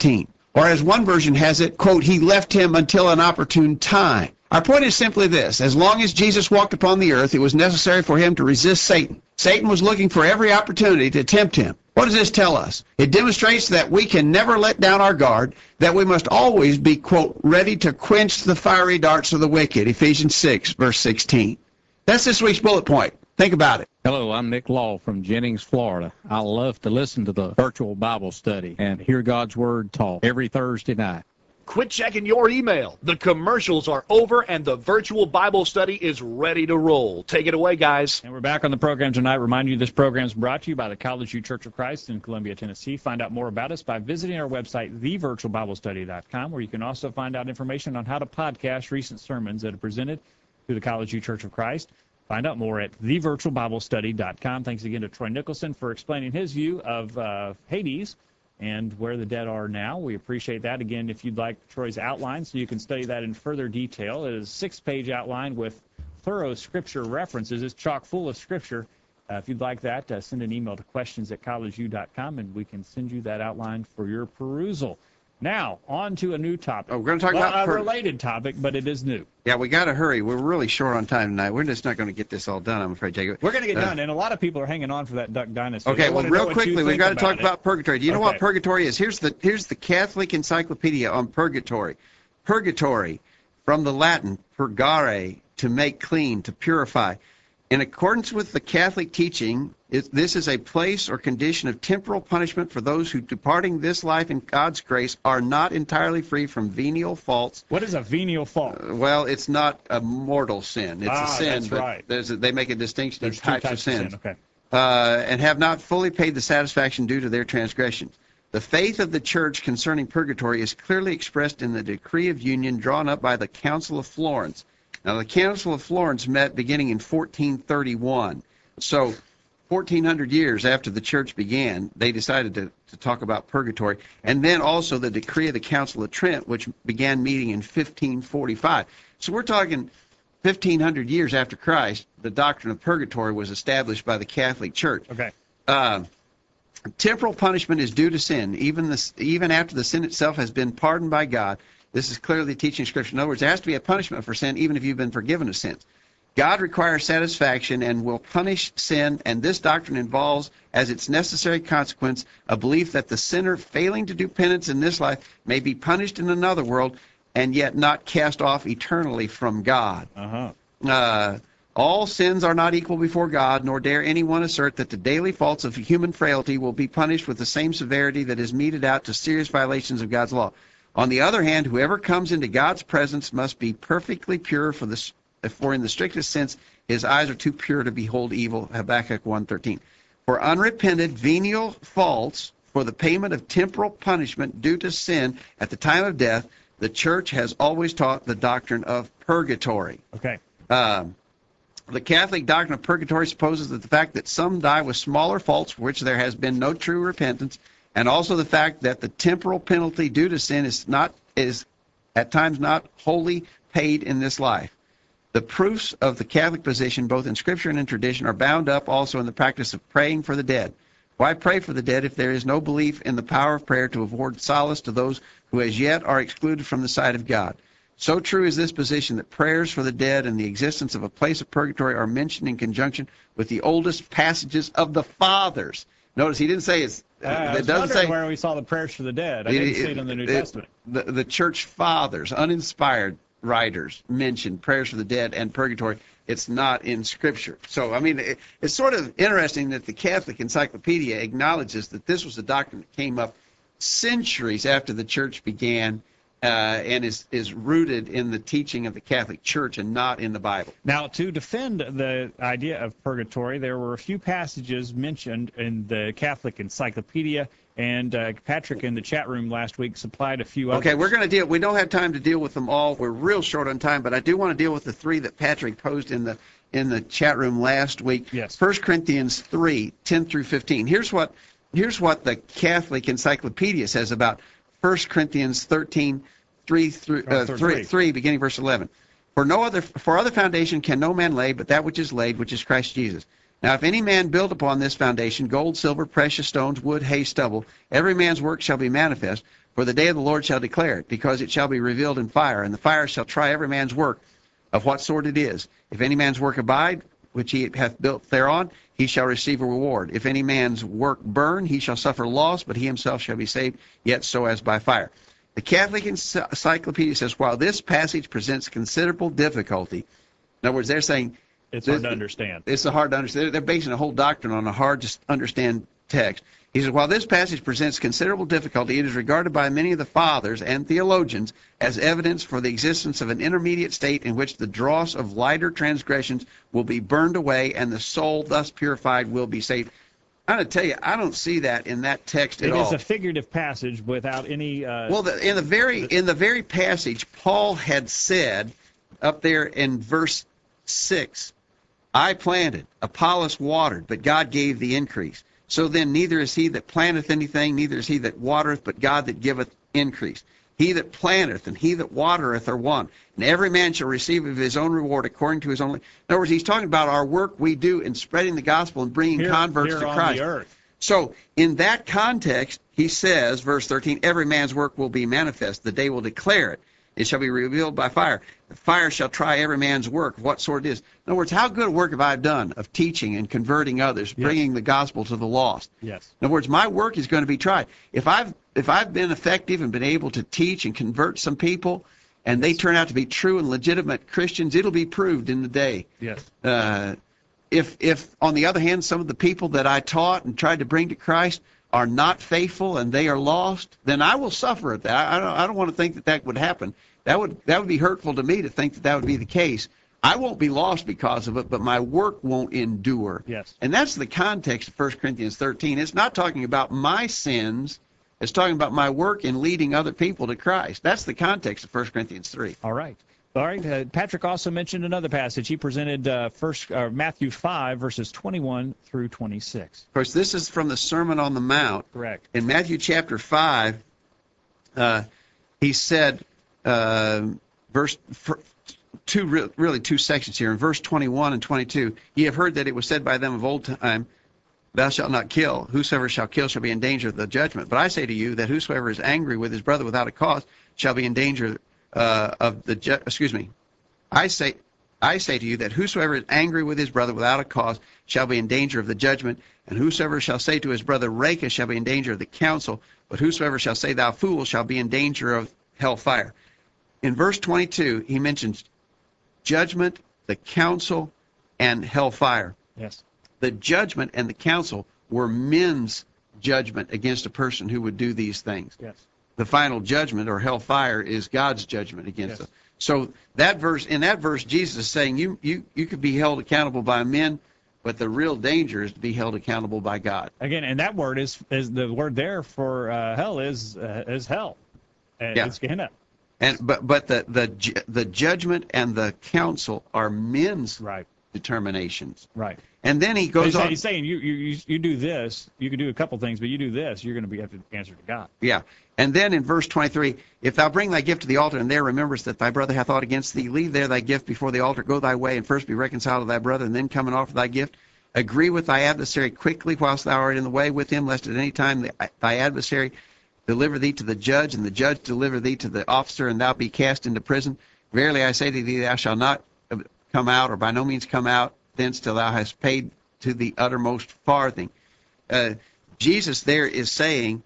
Or as one version has it, quote, he left him until an opportune time. Our point is simply this. As long as Jesus walked upon the earth, it was necessary for him to resist Satan. Satan was looking for every opportunity to tempt him. What does this tell us? It demonstrates that we can never let down our guard, that we must always be, quote, ready to quench the fiery darts of the wicked, Ephesians six, verse sixteen. That's this week's bullet point. Think about it. Hello, I'm Nick Law from Jennings, Florida. I love to listen to the virtual Bible study and hear God's Word taught every Thursday night. Quit checking your email. The commercials are over and the virtual Bible study is ready to roll. Take it away, guys. And we're back on the program tonight. Remind you this program is brought to you by the College U Church of Christ in Columbia, Tennessee. Find out more about us by visiting our website, the virtual bible study dot com, where you can also find out information on how to podcast recent sermons that are presented through the College U Church of Christ. Find out more at the virtual bible study dot com. Thanks again to Troy Nicholson for explaining his view of uh, Hades and where the dead are now. We appreciate that. Again, if you'd like Troy's outline so you can study that in further detail, it is a six-page outline with thorough scripture references. It's chock full of scripture. Uh, if you'd like that, uh, send an email to questions at college u dot com, and we can send you that outline for your perusal. Now, on to a new topic. Oh, we're going to talk well, about a per- related topic, but it is new. Yeah, we got to hurry. We're really short on time tonight. We're just not going to get this all done, I'm afraid, Jacob. We're going to get Uh, done, and a lot of people are hanging on for that Duck Dynasty. Okay, They well, wanna know real what quickly, you we've think got to talk it. about purgatory. Do you know Okay. what purgatory is? Here's the here's the Catholic Encyclopedia on purgatory. Purgatory, from the Latin purgare, to make clean, to purify. In accordance with the Catholic teaching, it, this is a place or condition of temporal punishment for those who, departing this life in God's grace, are not entirely free from venial faults. What is a venial fault? Uh, well, it's not a mortal sin. It's Ah, a sin, that's but right. there's a, they make a distinction There's in two types, types of of sins. sin. Okay. Uh, and have not fully paid the satisfaction due to their transgressions. The faith of the Church concerning purgatory is clearly expressed in the Decree of Union drawn up by the Council of Florence. Now, the Council of Florence met beginning in fourteen thirty-one. So, fourteen hundred years after the Church began, they decided to, to talk about purgatory. And then also the Decree of the Council of Trent, which began meeting in fifteen forty-five. So, we're talking fifteen hundred years after Christ, the doctrine of purgatory was established by the Catholic Church. Okay. Uh, temporal punishment is due to sin, even the, even after the sin itself has been pardoned by God. This is clearly teaching Scripture. In other words, there has to be a punishment for sin, even if you've been forgiven of sins. God requires satisfaction and will punish sin, and this doctrine involves, as its necessary consequence, a belief that the sinner failing to do penance in this life may be punished in another world and yet not cast off eternally from God. Uh-huh. Uh, all sins are not equal before God, nor dare anyone assert that the daily faults of human frailty will be punished with the same severity that is meted out to serious violations of God's law. On the other hand, whoever comes into God's presence must be perfectly pure, for the for in the strictest sense his eyes are too pure to behold evil, Habakkuk one thirteen. For unrepented venial faults, for the payment of temporal punishment due to sin at the time of death, the Church has always taught the doctrine of purgatory. Okay. Um, the Catholic doctrine of purgatory supposes that the fact that some die with smaller faults for which there has been no true repentance, and also the fact that the temporal penalty due to sin is not is at times not wholly paid in this life. The proofs of the Catholic position, both in Scripture and in tradition, are bound up also in the practice of praying for the dead. Why pray for the dead if there is no belief in the power of prayer to afford solace to those who as yet are excluded from the sight of God? So true is this position that prayers for the dead and the existence of a place of purgatory are mentioned in conjunction with the oldest passages of the Fathers. Notice he didn't say it's. Uh, I it was doesn't wondering say where we saw the prayers for the dead. I didn't see it in the New it- Testament. The, the church fathers, uninspired writers, mentioned prayers for the dead and purgatory. It's not in Scripture. So, I mean, it, it's sort of interesting that the Catholic Encyclopedia acknowledges that this was a doctrine that came up centuries after the church began uh, and is, is rooted in the teaching of the Catholic Church and not in the Bible. Now, to defend the idea of purgatory, there were a few passages mentioned in the Catholic Encyclopedia, and uh, Patrick in the chat room last week supplied a few others. Okay, we're going to deal. We don't have time to deal with them all. We're real short on time, but I do want to deal with the three that Patrick posed in the in the chat room last week. Yes. First Corinthians three, ten through fifteen. Here's what here's what the Catholic Encyclopedia says about First Corinthians thirteen, three through Oh, uh, third three, three. three, beginning verse eleven. For no other for other foundation can no man lay, but that which is laid, which is Christ Jesus. Now, if any man build upon this foundation gold, silver, precious stones, wood, hay, stubble, every man's work shall be manifest, For the day of the Lord shall declare it, because it shall be revealed in fire, and the fire shall try every man's work of what sort it is. If any man's work abide, which he hath built thereon, he shall receive a reward. If any man's work burn, he shall suffer loss, but he himself shall be saved, yet so as by fire. The Catholic Encyclopedia says, while this passage presents considerable difficulty, in other words, they're saying It's hard to understand. It's hard to understand. They're basing a whole doctrine on a hard to understand text. He says, while this passage presents considerable difficulty, it is regarded by many of the fathers and theologians as evidence for the existence of an intermediate state in which the dross of lighter transgressions will be burned away and the soul thus purified will be saved. I'm going to tell you, I don't see that in that text at It all. is a figurative passage without any... Uh, well, the, in the very in the very passage, Paul had said up there in verse six, I planted, Apollos watered, but God gave the increase. So then neither is he that planteth anything, neither is he that watereth, but God that giveth increase. He that planteth and he that watereth are one, and every man shall receive of his own reward according to his own. In other words, he's talking about our work we do in spreading the gospel and bringing here, converts here to on Christ. the earth. So in that context, he says, verse thirteen, every man's work will be manifest. The day will declare it. It shall be revealed by fire. The fire shall try every man's work, what sort it is. In other words, how good a work have I done of teaching and converting others, Yes. bringing the gospel to the lost? Yes. In other words, my work is going to be tried. If I've if I've been effective and been able to teach and convert some people, and they turn out to be true and legitimate Christians, it'll be proved in the day. Yes. Uh, if if on the other hand, some of the people that I taught and tried to bring to Christ are not faithful and they are lost, then I will suffer at that. I, I don't I don't want to think that that would happen. That would that would be hurtful to me to think that that would be the case. I won't be lost because of it, but my work won't endure. Yes. And that's the context of First Corinthians thirteen. It's not talking about my sins. It's talking about my work in leading other people to Christ. That's the context of First Corinthians three. All right. All right. Uh, Patrick also mentioned another passage. He presented uh, first uh, Matthew five, verses twenty-one through twenty-six. Of course, this is from the Sermon on the Mount. Correct. In Matthew chapter five, uh, he said, uh, verse two, really two sections here. In verse twenty-one and twenty-two, ye have heard that it was said by them of old time, thou shalt not kill. Whosoever shall kill shall be in danger of the judgment. But I say to you that whosoever is angry with his brother without a cause shall be in danger uh, of the ju- excuse me. I say I say to you that whosoever is angry with his brother without a cause shall be in danger of the judgment, and whosoever shall say to his brother Raca shall be in danger of the council, but whosoever shall say thou fool shall be in danger of hellfire. In verse twenty-two, he mentions judgment, the council, and hellfire. Yes. The judgment and the council were men's judgment against a person who would do these things. Yes. The final judgment, or hellfire, is God's judgment against Yes. them. So that verse, in that verse, Jesus is saying you you you could be held accountable by men, but the real danger is to be held accountable by God. Again, and that word is is the word there for uh, hell is uh, is hell. And Yeah. It's Gehenna. And but but the the ju- the judgment and the counsel are men's Right. determinations. Right. And then he He's, goes saying- on. he's saying you, you you you do this, you can do a couple things, but you do this, you're going to be have to answer to God. Yeah. And then in verse twenty-three, if thou bring thy gift to the altar, and there rememberest that thy brother hath aught against thee, leave there thy gift before the altar, go thy way, and first be reconciled to thy brother, and then come and offer thy gift. Agree with thy adversary quickly whilst thou art in the way with him, lest at any time the, thy adversary deliver thee to the judge, and the judge deliver thee to the officer, and thou be cast into prison. Verily I say to thee, thou shalt not come out, or by no means come out thence till thou hast paid to the uttermost farthing. Uh, Jesus there is saying,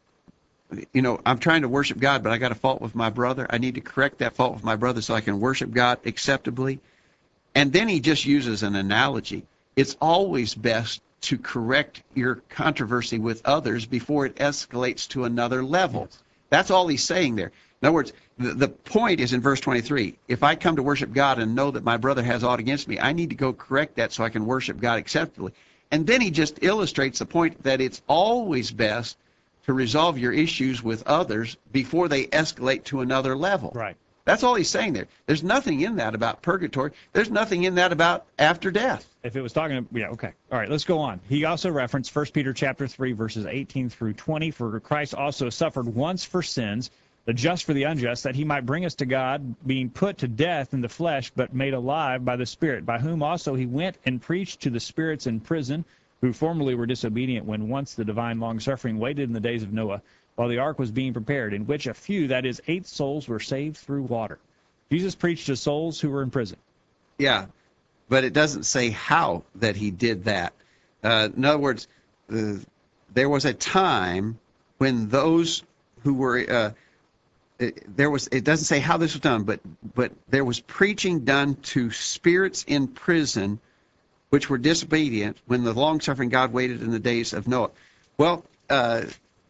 you know, I'm trying to worship God, but I got a fault with my brother. I need to correct that fault with my brother so I can worship God acceptably. And then he just uses an analogy. It's always best to correct your controversy with others before it escalates to another level. Yes. That's all he's saying there. In other words, the, the point is in verse twenty-three. If I come to worship God and know that my brother has aught against me, I need to go correct that so I can worship God acceptably. And then he just illustrates the point that it's always best to resolve your issues with others before they escalate to another level. Right. That's all he's saying there. There's nothing in that about purgatory. There's nothing in that about after death. If it was talking, yeah, okay. All right, let's go on. He also referenced First Peter chapter three, verses eighteen through twenty. For Christ also suffered once for sins, the just for the unjust, that he might bring us to God, being put to death in the flesh, but made alive by the Spirit, by whom also he went and preached to the spirits in prison, who formerly were disobedient when once the divine long-suffering waited in the days of Noah, while the ark was being prepared, in which a few, that is, eight souls, were saved through water. Jesus preached to souls who were in prison. Yeah, but it doesn't say how that he did that. Uh, in other words, uh, there was a time when those who were uh, it, there was it doesn't say how this was done, but but there was preaching done to spirits in prison, which were disobedient when the long-suffering God waited in the days of Noah. Well, uh,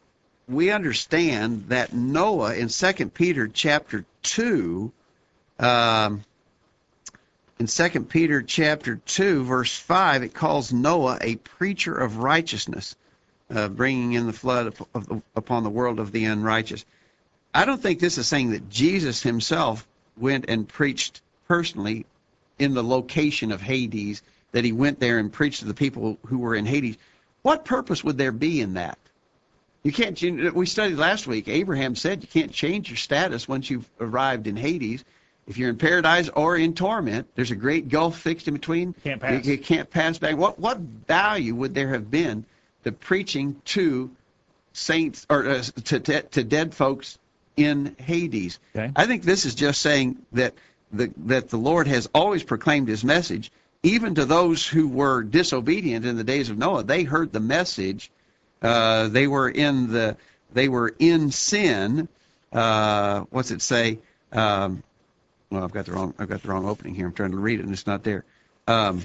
we understand that Noah in Second Peter chapter two, um, in Second Peter chapter two, verse five, it calls Noah a preacher of righteousness, uh, bringing in the flood of, of, upon the world of the unrighteous. I don't think this is saying that Jesus himself went and preached personally in the location of Hades, that he went there and preached to the people who were in Hades. What purpose would there be in that? You can't. We studied last week. Abraham said you can't change your status once you've arrived in Hades. If you're in paradise or in torment, there's a great gulf fixed in between. Can't pass. You, you can't pass back. What what value would there have been to preaching to saints or uh, to, to to dead folks in Hades? Okay. I think this is just saying that the that the Lord has always proclaimed his message, even to those who were disobedient in the days of Noah. They heard the message. Uh, they were in the they were in sin. Uh, what's it say? Um, well, I've got the wrong I've got the wrong opening here. I'm trying to read it and it's not there. Um,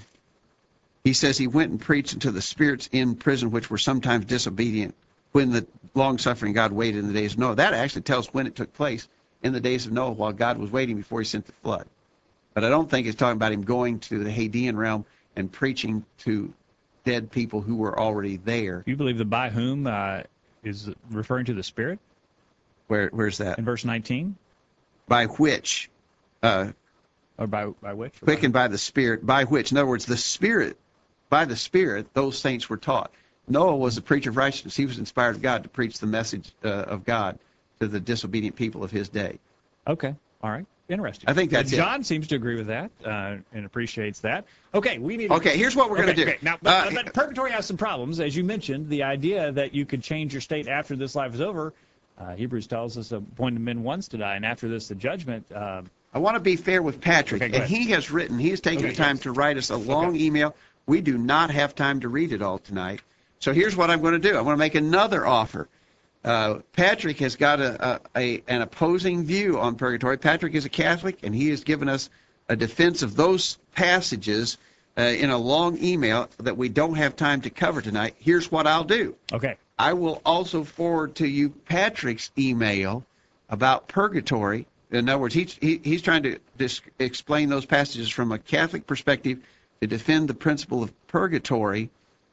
he says he went and preached unto the spirits in prison, which were sometimes disobedient, when the long-suffering God waited in the days of Noah. That actually tells when it took place, in the days of Noah, while God was waiting before he sent the flood. But I don't think it's talking about him going to the Hadean realm and preaching to dead people who were already there. You believe the by whom uh, is referring to the Spirit Where where's that? in verse nineteen? By which, uh, Or by, by which? Or quickened by the Spirit, by which, in other words, the Spirit, by the Spirit, those saints were taught. Noah was a preacher of righteousness. He was inspired of God to preach the message uh, of God to the disobedient people of his day. Okay. All right. Interesting. I think that's Uh, it. John seems to agree with that uh, and appreciates that. Okay, we need. Okay, here's what we're okay, going to do. Okay. Now, but, Uh, but purgatory has some problems, as you mentioned. The idea that you could change your state after this life is over. Uh, Hebrews tells us appointed men once to die, and after this, the judgment. Uh, I want to be fair with Patrick, Okay, go and ahead. he has written, he has taken Okay, the time yes. to write us a long email. We do not have time to read it all tonight. So here's what I'm going to do. I'm going to make another offer. Uh, Patrick has got a, a, a an opposing view on purgatory. Patrick is a Catholic, and he has given us a defense of those passages uh, in a long email that we don't have time to cover tonight. Here's what I'll do. okay. I will also forward to you Patrick's email about purgatory. In other words, he's, he, he's trying to dis- explain those passages from a Catholic perspective to defend the principle of purgatory.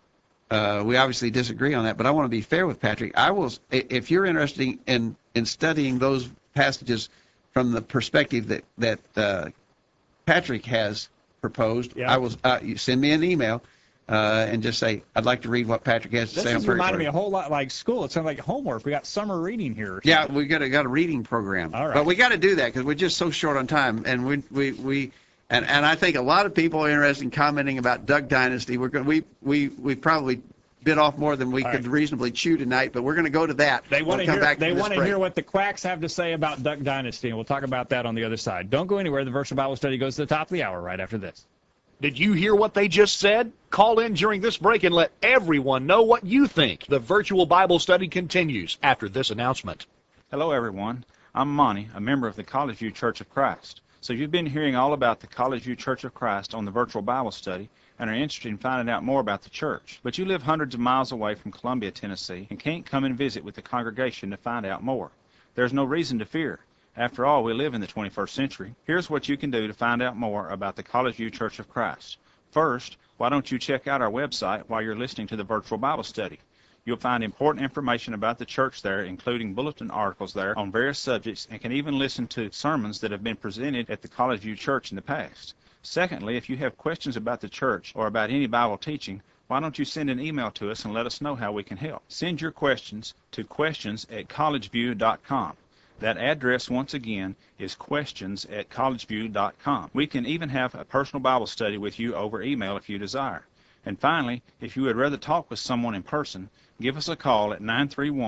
Uh, we obviously disagree on that, but I want to be fair with Patrick. I will, if you're interested in, in studying those passages from the perspective that, that uh, Patrick has proposed, Yeah. I will uh, you send me an email uh, and just say, I'd like to read what Patrick has to This say on is reminding purgatory. me a whole lot like school. It sounds like homework. We got summer reading here. or Yeah, something. we got a got a reading program, All right. but we got to do that because we're just so short on time, and we we we and and I think a lot of people are interested in commenting about Duck Dynasty. We're going we we we probably bit off more than we All could right. reasonably chew tonight, but we're going to go to that. They want We'll to come hear. back They from this want to break. hear what the quacks have to say about Duck Dynasty, and we'll talk about that on the other side. Don't go anywhere. The Virtual Bible Study goes to the top of the hour right after this. Did you hear what they just said? Call in during this break and let everyone know what you think. The virtual Bible study continues after this announcement. Hello, everyone. I'm Monty, a member of the College View Church of Christ. So you've been hearing all about the College View Church of Christ on the virtual Bible study and are interested in finding out more about the church. But you live hundreds of miles away from Columbia, Tennessee, and can't come and visit with the congregation to find out more. There's no reason to fear. After all, we live in the twenty-first century. Here's what you can do to find out more about the College View Church of Christ. First, why don't you check out our website while you're listening to the virtual Bible study? You'll find important information about the church there, including bulletin articles there on various subjects, and can even listen to sermons that have been presented at the College View Church in the past. Secondly, if you have questions about the church or about any Bible teaching, why don't you send an email to us and let us know how we can help? Send your questions to questions at collegeview dot com. That address, once again, is questions at collegeview dot com. We can even have a personal Bible study with you over email if you desire. And finally, if you would rather talk with someone in person, give us a call at nine three one,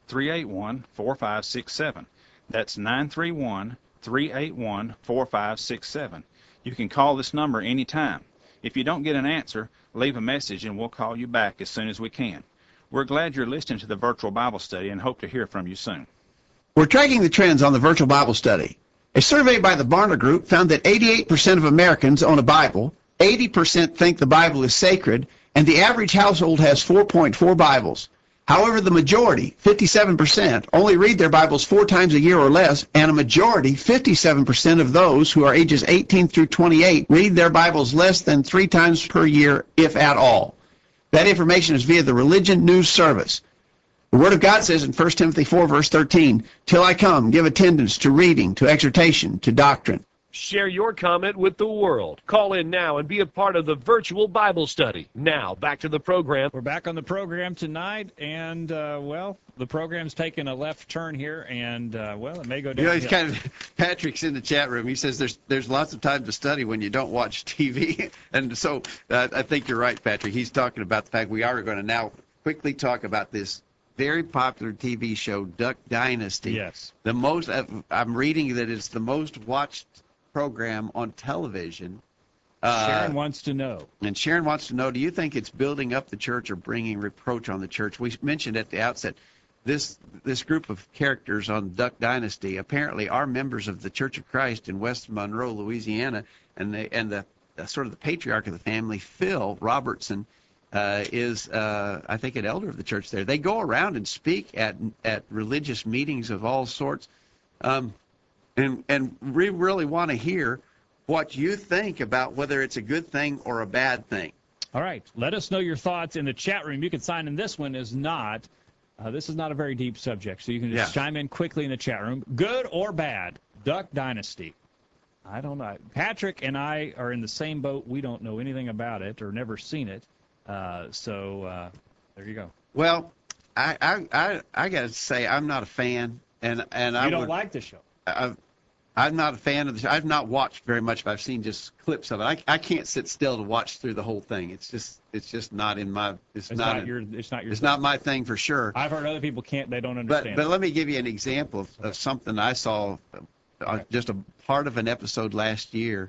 three eight one, four five six seven. That's nine three one, three eight one, four five six seven. You can call this number anytime. If you don't get an answer, leave a message and we'll call you back as soon as we can. We're glad you're listening to the virtual Bible study and hope to hear from you soon. We're tracking the trends on the virtual Bible study. A survey by the Barna Group found that eighty-eight percent of Americans own a Bible, eighty percent think the Bible is sacred, and the average household has four point four Bibles. However, the majority, fifty-seven percent, only read their Bibles four times a year or less, and a majority, fifty-seven percent of those who are ages eighteen through twenty-eight, read their Bibles less than three times per year, if at all. That information is via the Religion News Service. The Word of God says in First Timothy four, verse thirteen, "Till I come, give attendance to reading, to exhortation, to doctrine." Share your comment with the world. Call in now and be a part of the virtual Bible study. Now, back to the program. We're back on the program tonight, and, uh, well, the program's taking a left turn here, and, uh, well, it may go down. You know, he's kind of, Patrick's in the chat room. He says there's there's lots of time to study when you don't watch T V. And so uh, I think you're right, Patrick. He's talking about the fact we are going to now quickly talk about this very popular T V show, Duck Dynasty. Yes. The most, I'm reading that it's the most watched program on television. Uh, Sharon wants to know. And Sharon wants to know, do you think it's building up the church or bringing reproach on the church? We mentioned at the outset, this this group of characters on Duck Dynasty apparently are members of the Church of Christ in West Monroe, Louisiana, and they and the uh, sort of the patriarch of the family, Phil Robertson, uh, is uh, I think an elder of the church there. They go around and speak at at religious meetings of all sorts, um, and and we really want to hear what you think about whether it's a good thing or a bad thing. All right. Let us know your thoughts in the chat room. You can sign in. This one is not. Uh, this is not a very deep subject, so you can just Yeah. chime in quickly in the chat room. Good or bad? Duck Dynasty. I don't know. Patrick and I are in the same boat. We don't know anything about it or never seen it. Uh, so uh, there you go. Well, I I I, I got to say I'm not a fan, and and I You don't would, like the show. I, I'm not a fan of the show. I've not watched very much, but I've seen just clips of it. I, I can't sit still to watch through the whole thing. It's just it's just not in my it's, It's not, not in- your. It's not your. it's thing. not my thing for sure. I've heard other people can't. They don't But understand. but let me give you an example of, of something I saw, uh, just a part of an episode last year.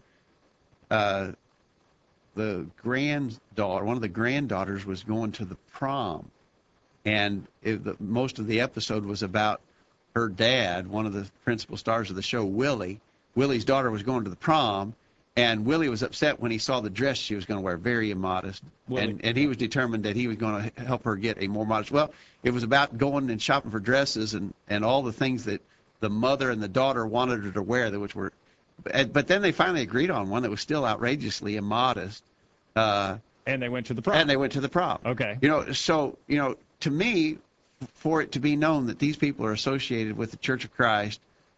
Uh, the granddaughter, one of the granddaughters, was going to the prom, and it, the, most of the episode was about her dad, one of the principal stars of the show, Willie. Willie's daughter was going to the prom, and Willie was upset when he saw the dress she was going to wear, very immodest, Willie. and and he was determined that he was going to help her get a more modest. Well, it was about going and shopping for dresses and and all the things that the mother and the daughter wanted her to wear, that which were, but then they finally agreed on one that was still outrageously immodest, uh, and they went to the prom. and they went to the prom. Okay. You know, so you know, to me, for it to be known that these people are associated with the Church of Christ,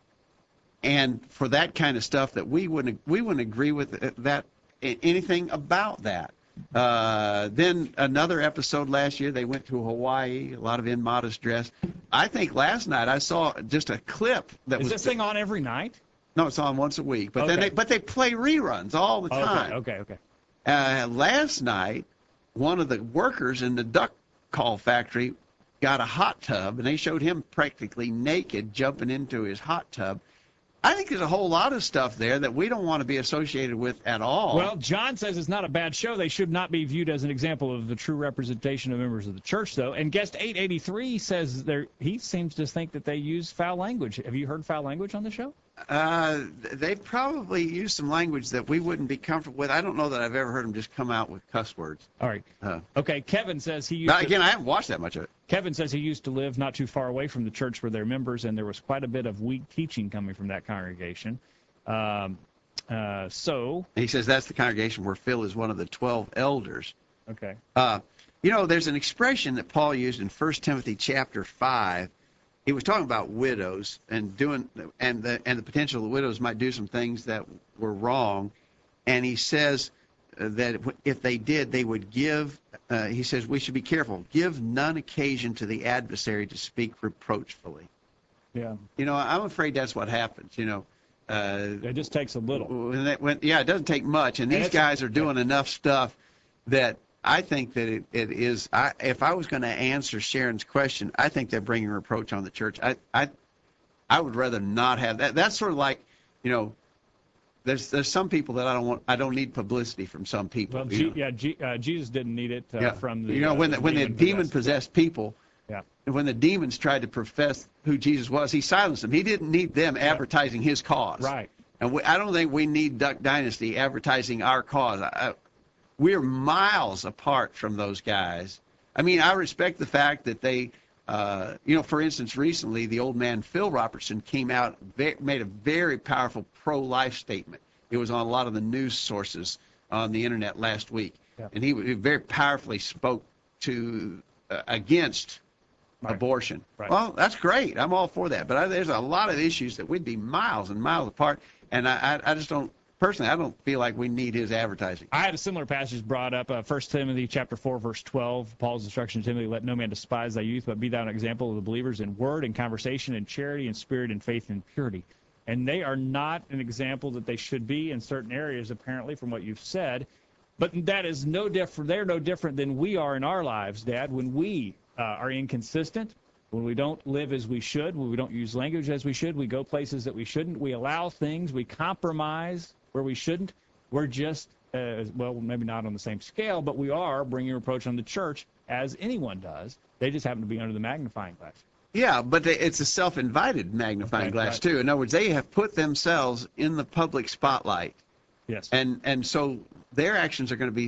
and for that kind of stuff, that we wouldn't we wouldn't agree with that anything about that. Uh, then another episode last year, they went to Hawaii, a lot of immodest dress. I think last night I saw just a clip that Is was this thing on every night? no, it's on once a week, but then Okay. they but they play reruns all the time. Okay. Okay. Okay. Uh, last night, one of the workers in the duck call factory got a hot tub, and they showed him practically naked jumping into his hot tub. I think there's a whole lot of stuff there that we don't want to be associated with at all. Well, John says it's not a bad show. They should not be viewed as an example of the true representation of members of the church, though. And guest eight eighty-three says there he seems to think that they use foul language. Have you heard foul language on the show? uh, they probably use some language that we wouldn't be comfortable with. I don't know that I've ever heard them just come out with cuss words. All right. Uh, Okay. Kevin says he used now, to, again, I haven't watched that much of it. Kevin says he used to live not too far away from the church where they're members, and there was quite a bit of weak teaching coming from that congregation. Um, uh, so, He says that's the congregation where Phil is one of the twelve elders. okay. Uh, you know, there's an expression that Paul used in First Timothy chapter five. He was talking about widows and doing and the and the potential the widows might do some things that were wrong, and he says uh, that if they did, they would give. Uh, he says we should be careful. Give none occasion to the adversary to speak reproachfully. Yeah. You know, I'm afraid that's what happens. You know. Uh, It just takes a little. when that, when, yeah, it doesn't take much, and And these it's- guys are doing enough stuff that I think that it, it is. I, if I was going to answer Sharon's question, I think they're bringing reproach on the church. I, I, I would rather not have that. That's sort of like, you know, there's there's some people that I don't want. I don't need publicity from some people. Well, G, yeah, G, uh, Jesus didn't need it uh, yeah. from the. You know, uh, when the, when the demon possessed people. Yeah. And when the demons tried to profess who Jesus was, he silenced them. He didn't need them advertising his cause. Right. And we, I don't think we need Duck Dynasty advertising our cause. I, we're miles apart from those guys. I mean, I respect the fact that they, uh, you know, for instance, recently the old man Phil Robertson came out, ve- made a very powerful pro-life statement. It was on a lot of the news sources on the internet last week. Yeah. And he, he very powerfully spoke to uh, against Right. abortion. Right. Well, that's great. I'm all for that. But I, there's a lot of issues that we'd be miles and miles apart. And I, I, I just don't, personally, I don't feel like we need his advertising. I had a similar passage brought up, uh, First Timothy chapter four, verse twelve, Paul's instruction to Timothy, let no man despise thy youth, but be thou an example of the believers in word and conversation and charity and spirit and faith and purity. And they are not an example that they should be in certain areas, apparently, from what you've said. But that is no different. They're no different than we are in our lives, Dad, when we Uh, are inconsistent, when we don't live as we should, when we don't use language as we should, we go places that we shouldn't, we allow things, we compromise where we shouldn't. We're just, uh, well, maybe not on the same scale, but we are bringing reproach on the church as anyone does. They just happen to be under the magnifying glass. Yeah, but they, it's a self-invited magnifying Okay, glass, right. too. In other words, they have put themselves in the public spotlight. Yes. And and so their actions are going to be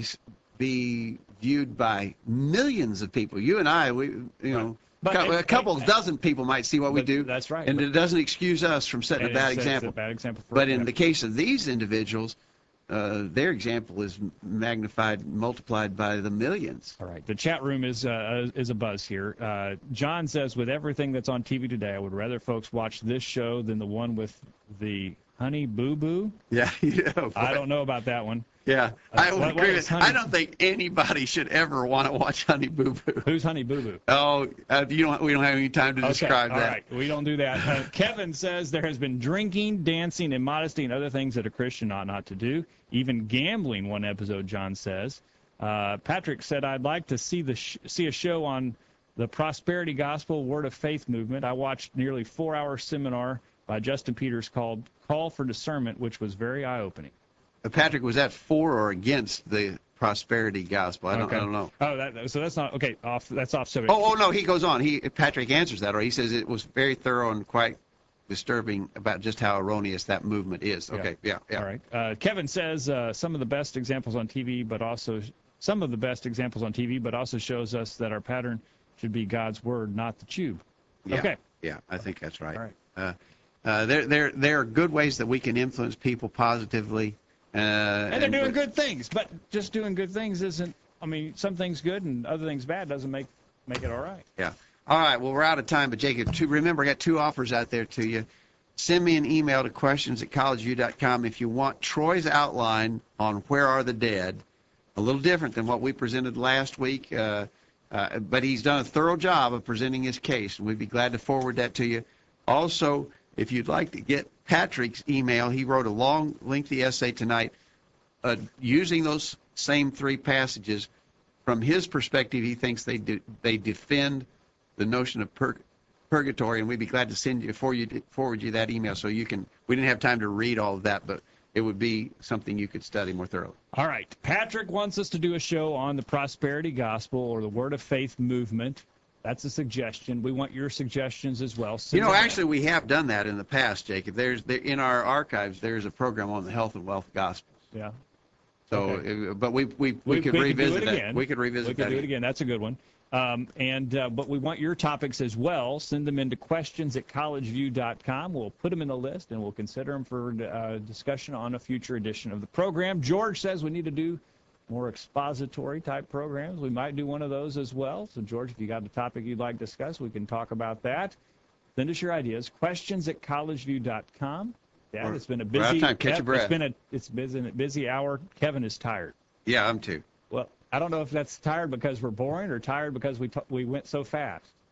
be viewed by millions of people. You and I, we, you know, But a it- couple it- dozen people might see what we But do. that's right. And But- it doesn't excuse us from setting a And bad it's- it's a example. bad example for But in yeah. the case of these individuals, uh, their example is magnified, multiplied by the millions. All right. The chat room is uh, is a buzz here. Uh, John says, with everything that's on T V today, I would rather folks watch this show than the one with the Honey Boo Boo. Yeah, yeah. I don't know about that one. Yeah, Uh, I would what- what agree. is With, Honey- I don't think anybody should ever want to watch Honey Boo Boo. Who's Honey Boo Boo? Oh, uh, you don't. We don't have any time to Okay, describe all that. right. We don't do that. Uh, Kevin says there has been drinking, dancing, immodesty, and other things that a Christian ought not to do. Even gambling. One episode, John says. Uh, Patrick said, "I'd like to see the sh- see a show on the prosperity gospel word of faith movement. I watched nearly four-hour seminar by Justin Peters called Call for Discernment, which was very eye-opening." Uh, Patrick, was that for or against the prosperity gospel? I don't. Okay. I don't know. Oh, that, so that's not okay. Off. That's off subject. Oh, oh no. He goes on. He Patrick answers that, or he says it was very thorough and quite disturbing about just how erroneous that movement is. Okay. Yeah. Yeah. All right. Uh, Kevin says uh, some of the best examples on T V, but also some of the best examples on T V, but also shows us that our pattern should be God's word, not the tube. Yeah. Okay. Yeah. I think that's right. All right. Uh, uh, there, there, there are good ways that we can influence people positively. Uh, And they're doing good things, but just doing good things isn't. I mean, some things good and other things bad doesn't make make it all right. Yeah. All right. Well, we're out of time, but Jacob, two, remember, I got two offers out there to you. Send me an email to questions at collegeview dot com if you want Troy's outline on Where Are the Dead. A little different than what we presented last week, uh, uh, but he's done a thorough job of presenting his case, and we'd be glad to forward that to you. Also, if you'd like to get Patrick's email, he wrote a long, lengthy essay tonight uh, using those same three passages. From his perspective, he thinks they do, they defend the notion of pur- purgatory, and we'd be glad to send you for you forward you that email so you can. We didn't have time to read all of that, but it would be something you could study more thoroughly. All right. Patrick wants us to do a show on the prosperity gospel or the word of faith movement. That's a suggestion. We want your suggestions as well. Send You know, them in. actually, we have done that in the past, Jacob. There's there, in our archives. There's a program on the health and wealth gospel. Yeah. So, Okay. uh, but we we, we, could do revisit it that. again. We could revisit We could that. do it again. That's a good one. Um, and uh, but we want your topics as well. Send them into questions at collegeview dot com. We'll put them in the list and we'll consider them for uh, discussion on a future edition of the program. George says we need to do more expository type programs. We might do one of those as well. So George, if you got a topic you'd like to discuss, we can talk about that. Send us your ideas. Questions at collegeview dot com. Dad, it's been a We're out of busy. time. Catch your Kev, breath. It's been a it's busy busy hour. Kevin is tired. Yeah, I'm too. Well, I don't know if that's tired because we're boring or tired because we t- we went so fast.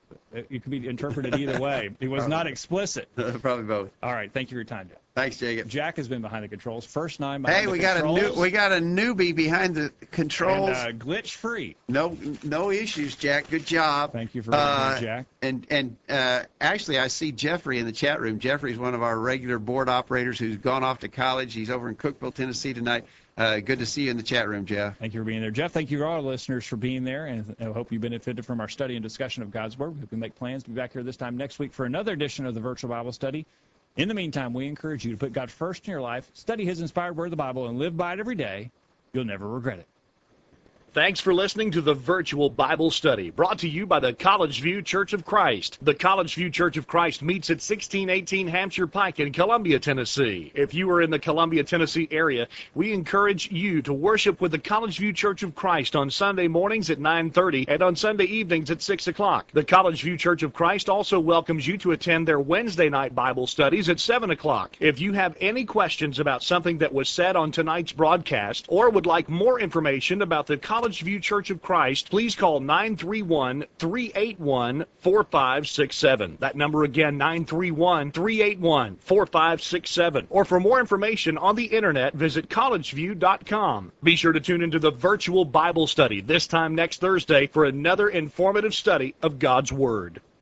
It, it could be interpreted either way. He was not explicit. Probably both. All right. Thank you for your time, Jack. Thanks, Jacob. Jack has been behind the controls. First nine behind Hey, the we got a controls. new we got a newbie behind the controls. And, uh, glitch free. No no issues, Jack. Good job. Thank you for being Uh, here, Jack. And and uh, actually, I see Jeffrey in the chat room. Jeffrey's one of our regular board operators who's gone off to college. He's over in Cookeville, Tennessee tonight. Uh, good to see you in the chat room, Jeff. Thank you for being there. Jeff, thank you to all our listeners for being there, and I hope you benefited from our study and discussion of God's Word. We hope you make plans to be back here this time next week for another edition of the Virtual Bible Study. In the meantime, we encourage you to put God first in your life, study His inspired Word of the Bible, and live by it every day. You'll never regret it. Thanks for listening to the Virtual Bible Study, brought to you by the College View Church of Christ. The College View Church of Christ meets at sixteen eighteen Hampshire Pike in Columbia, Tennessee. If you are in the Columbia, Tennessee area, we encourage you to worship with the College View Church of Christ on Sunday mornings at nine thirty and on Sunday evenings at six o'clock. The College View Church of Christ also welcomes you to attend their Wednesday night Bible studies at seven o'clock. If you have any questions about something that was said on tonight's broadcast or would like more information about the College College View Church of Christ, please call nine three one, three eight one, four five six seven. That number again, nine three one, three eight one, four five six seven. Or for more information on the internet, visit college view dot com. Be sure to tune into the Virtual Bible Study this time next Thursday for another informative study of God's Word.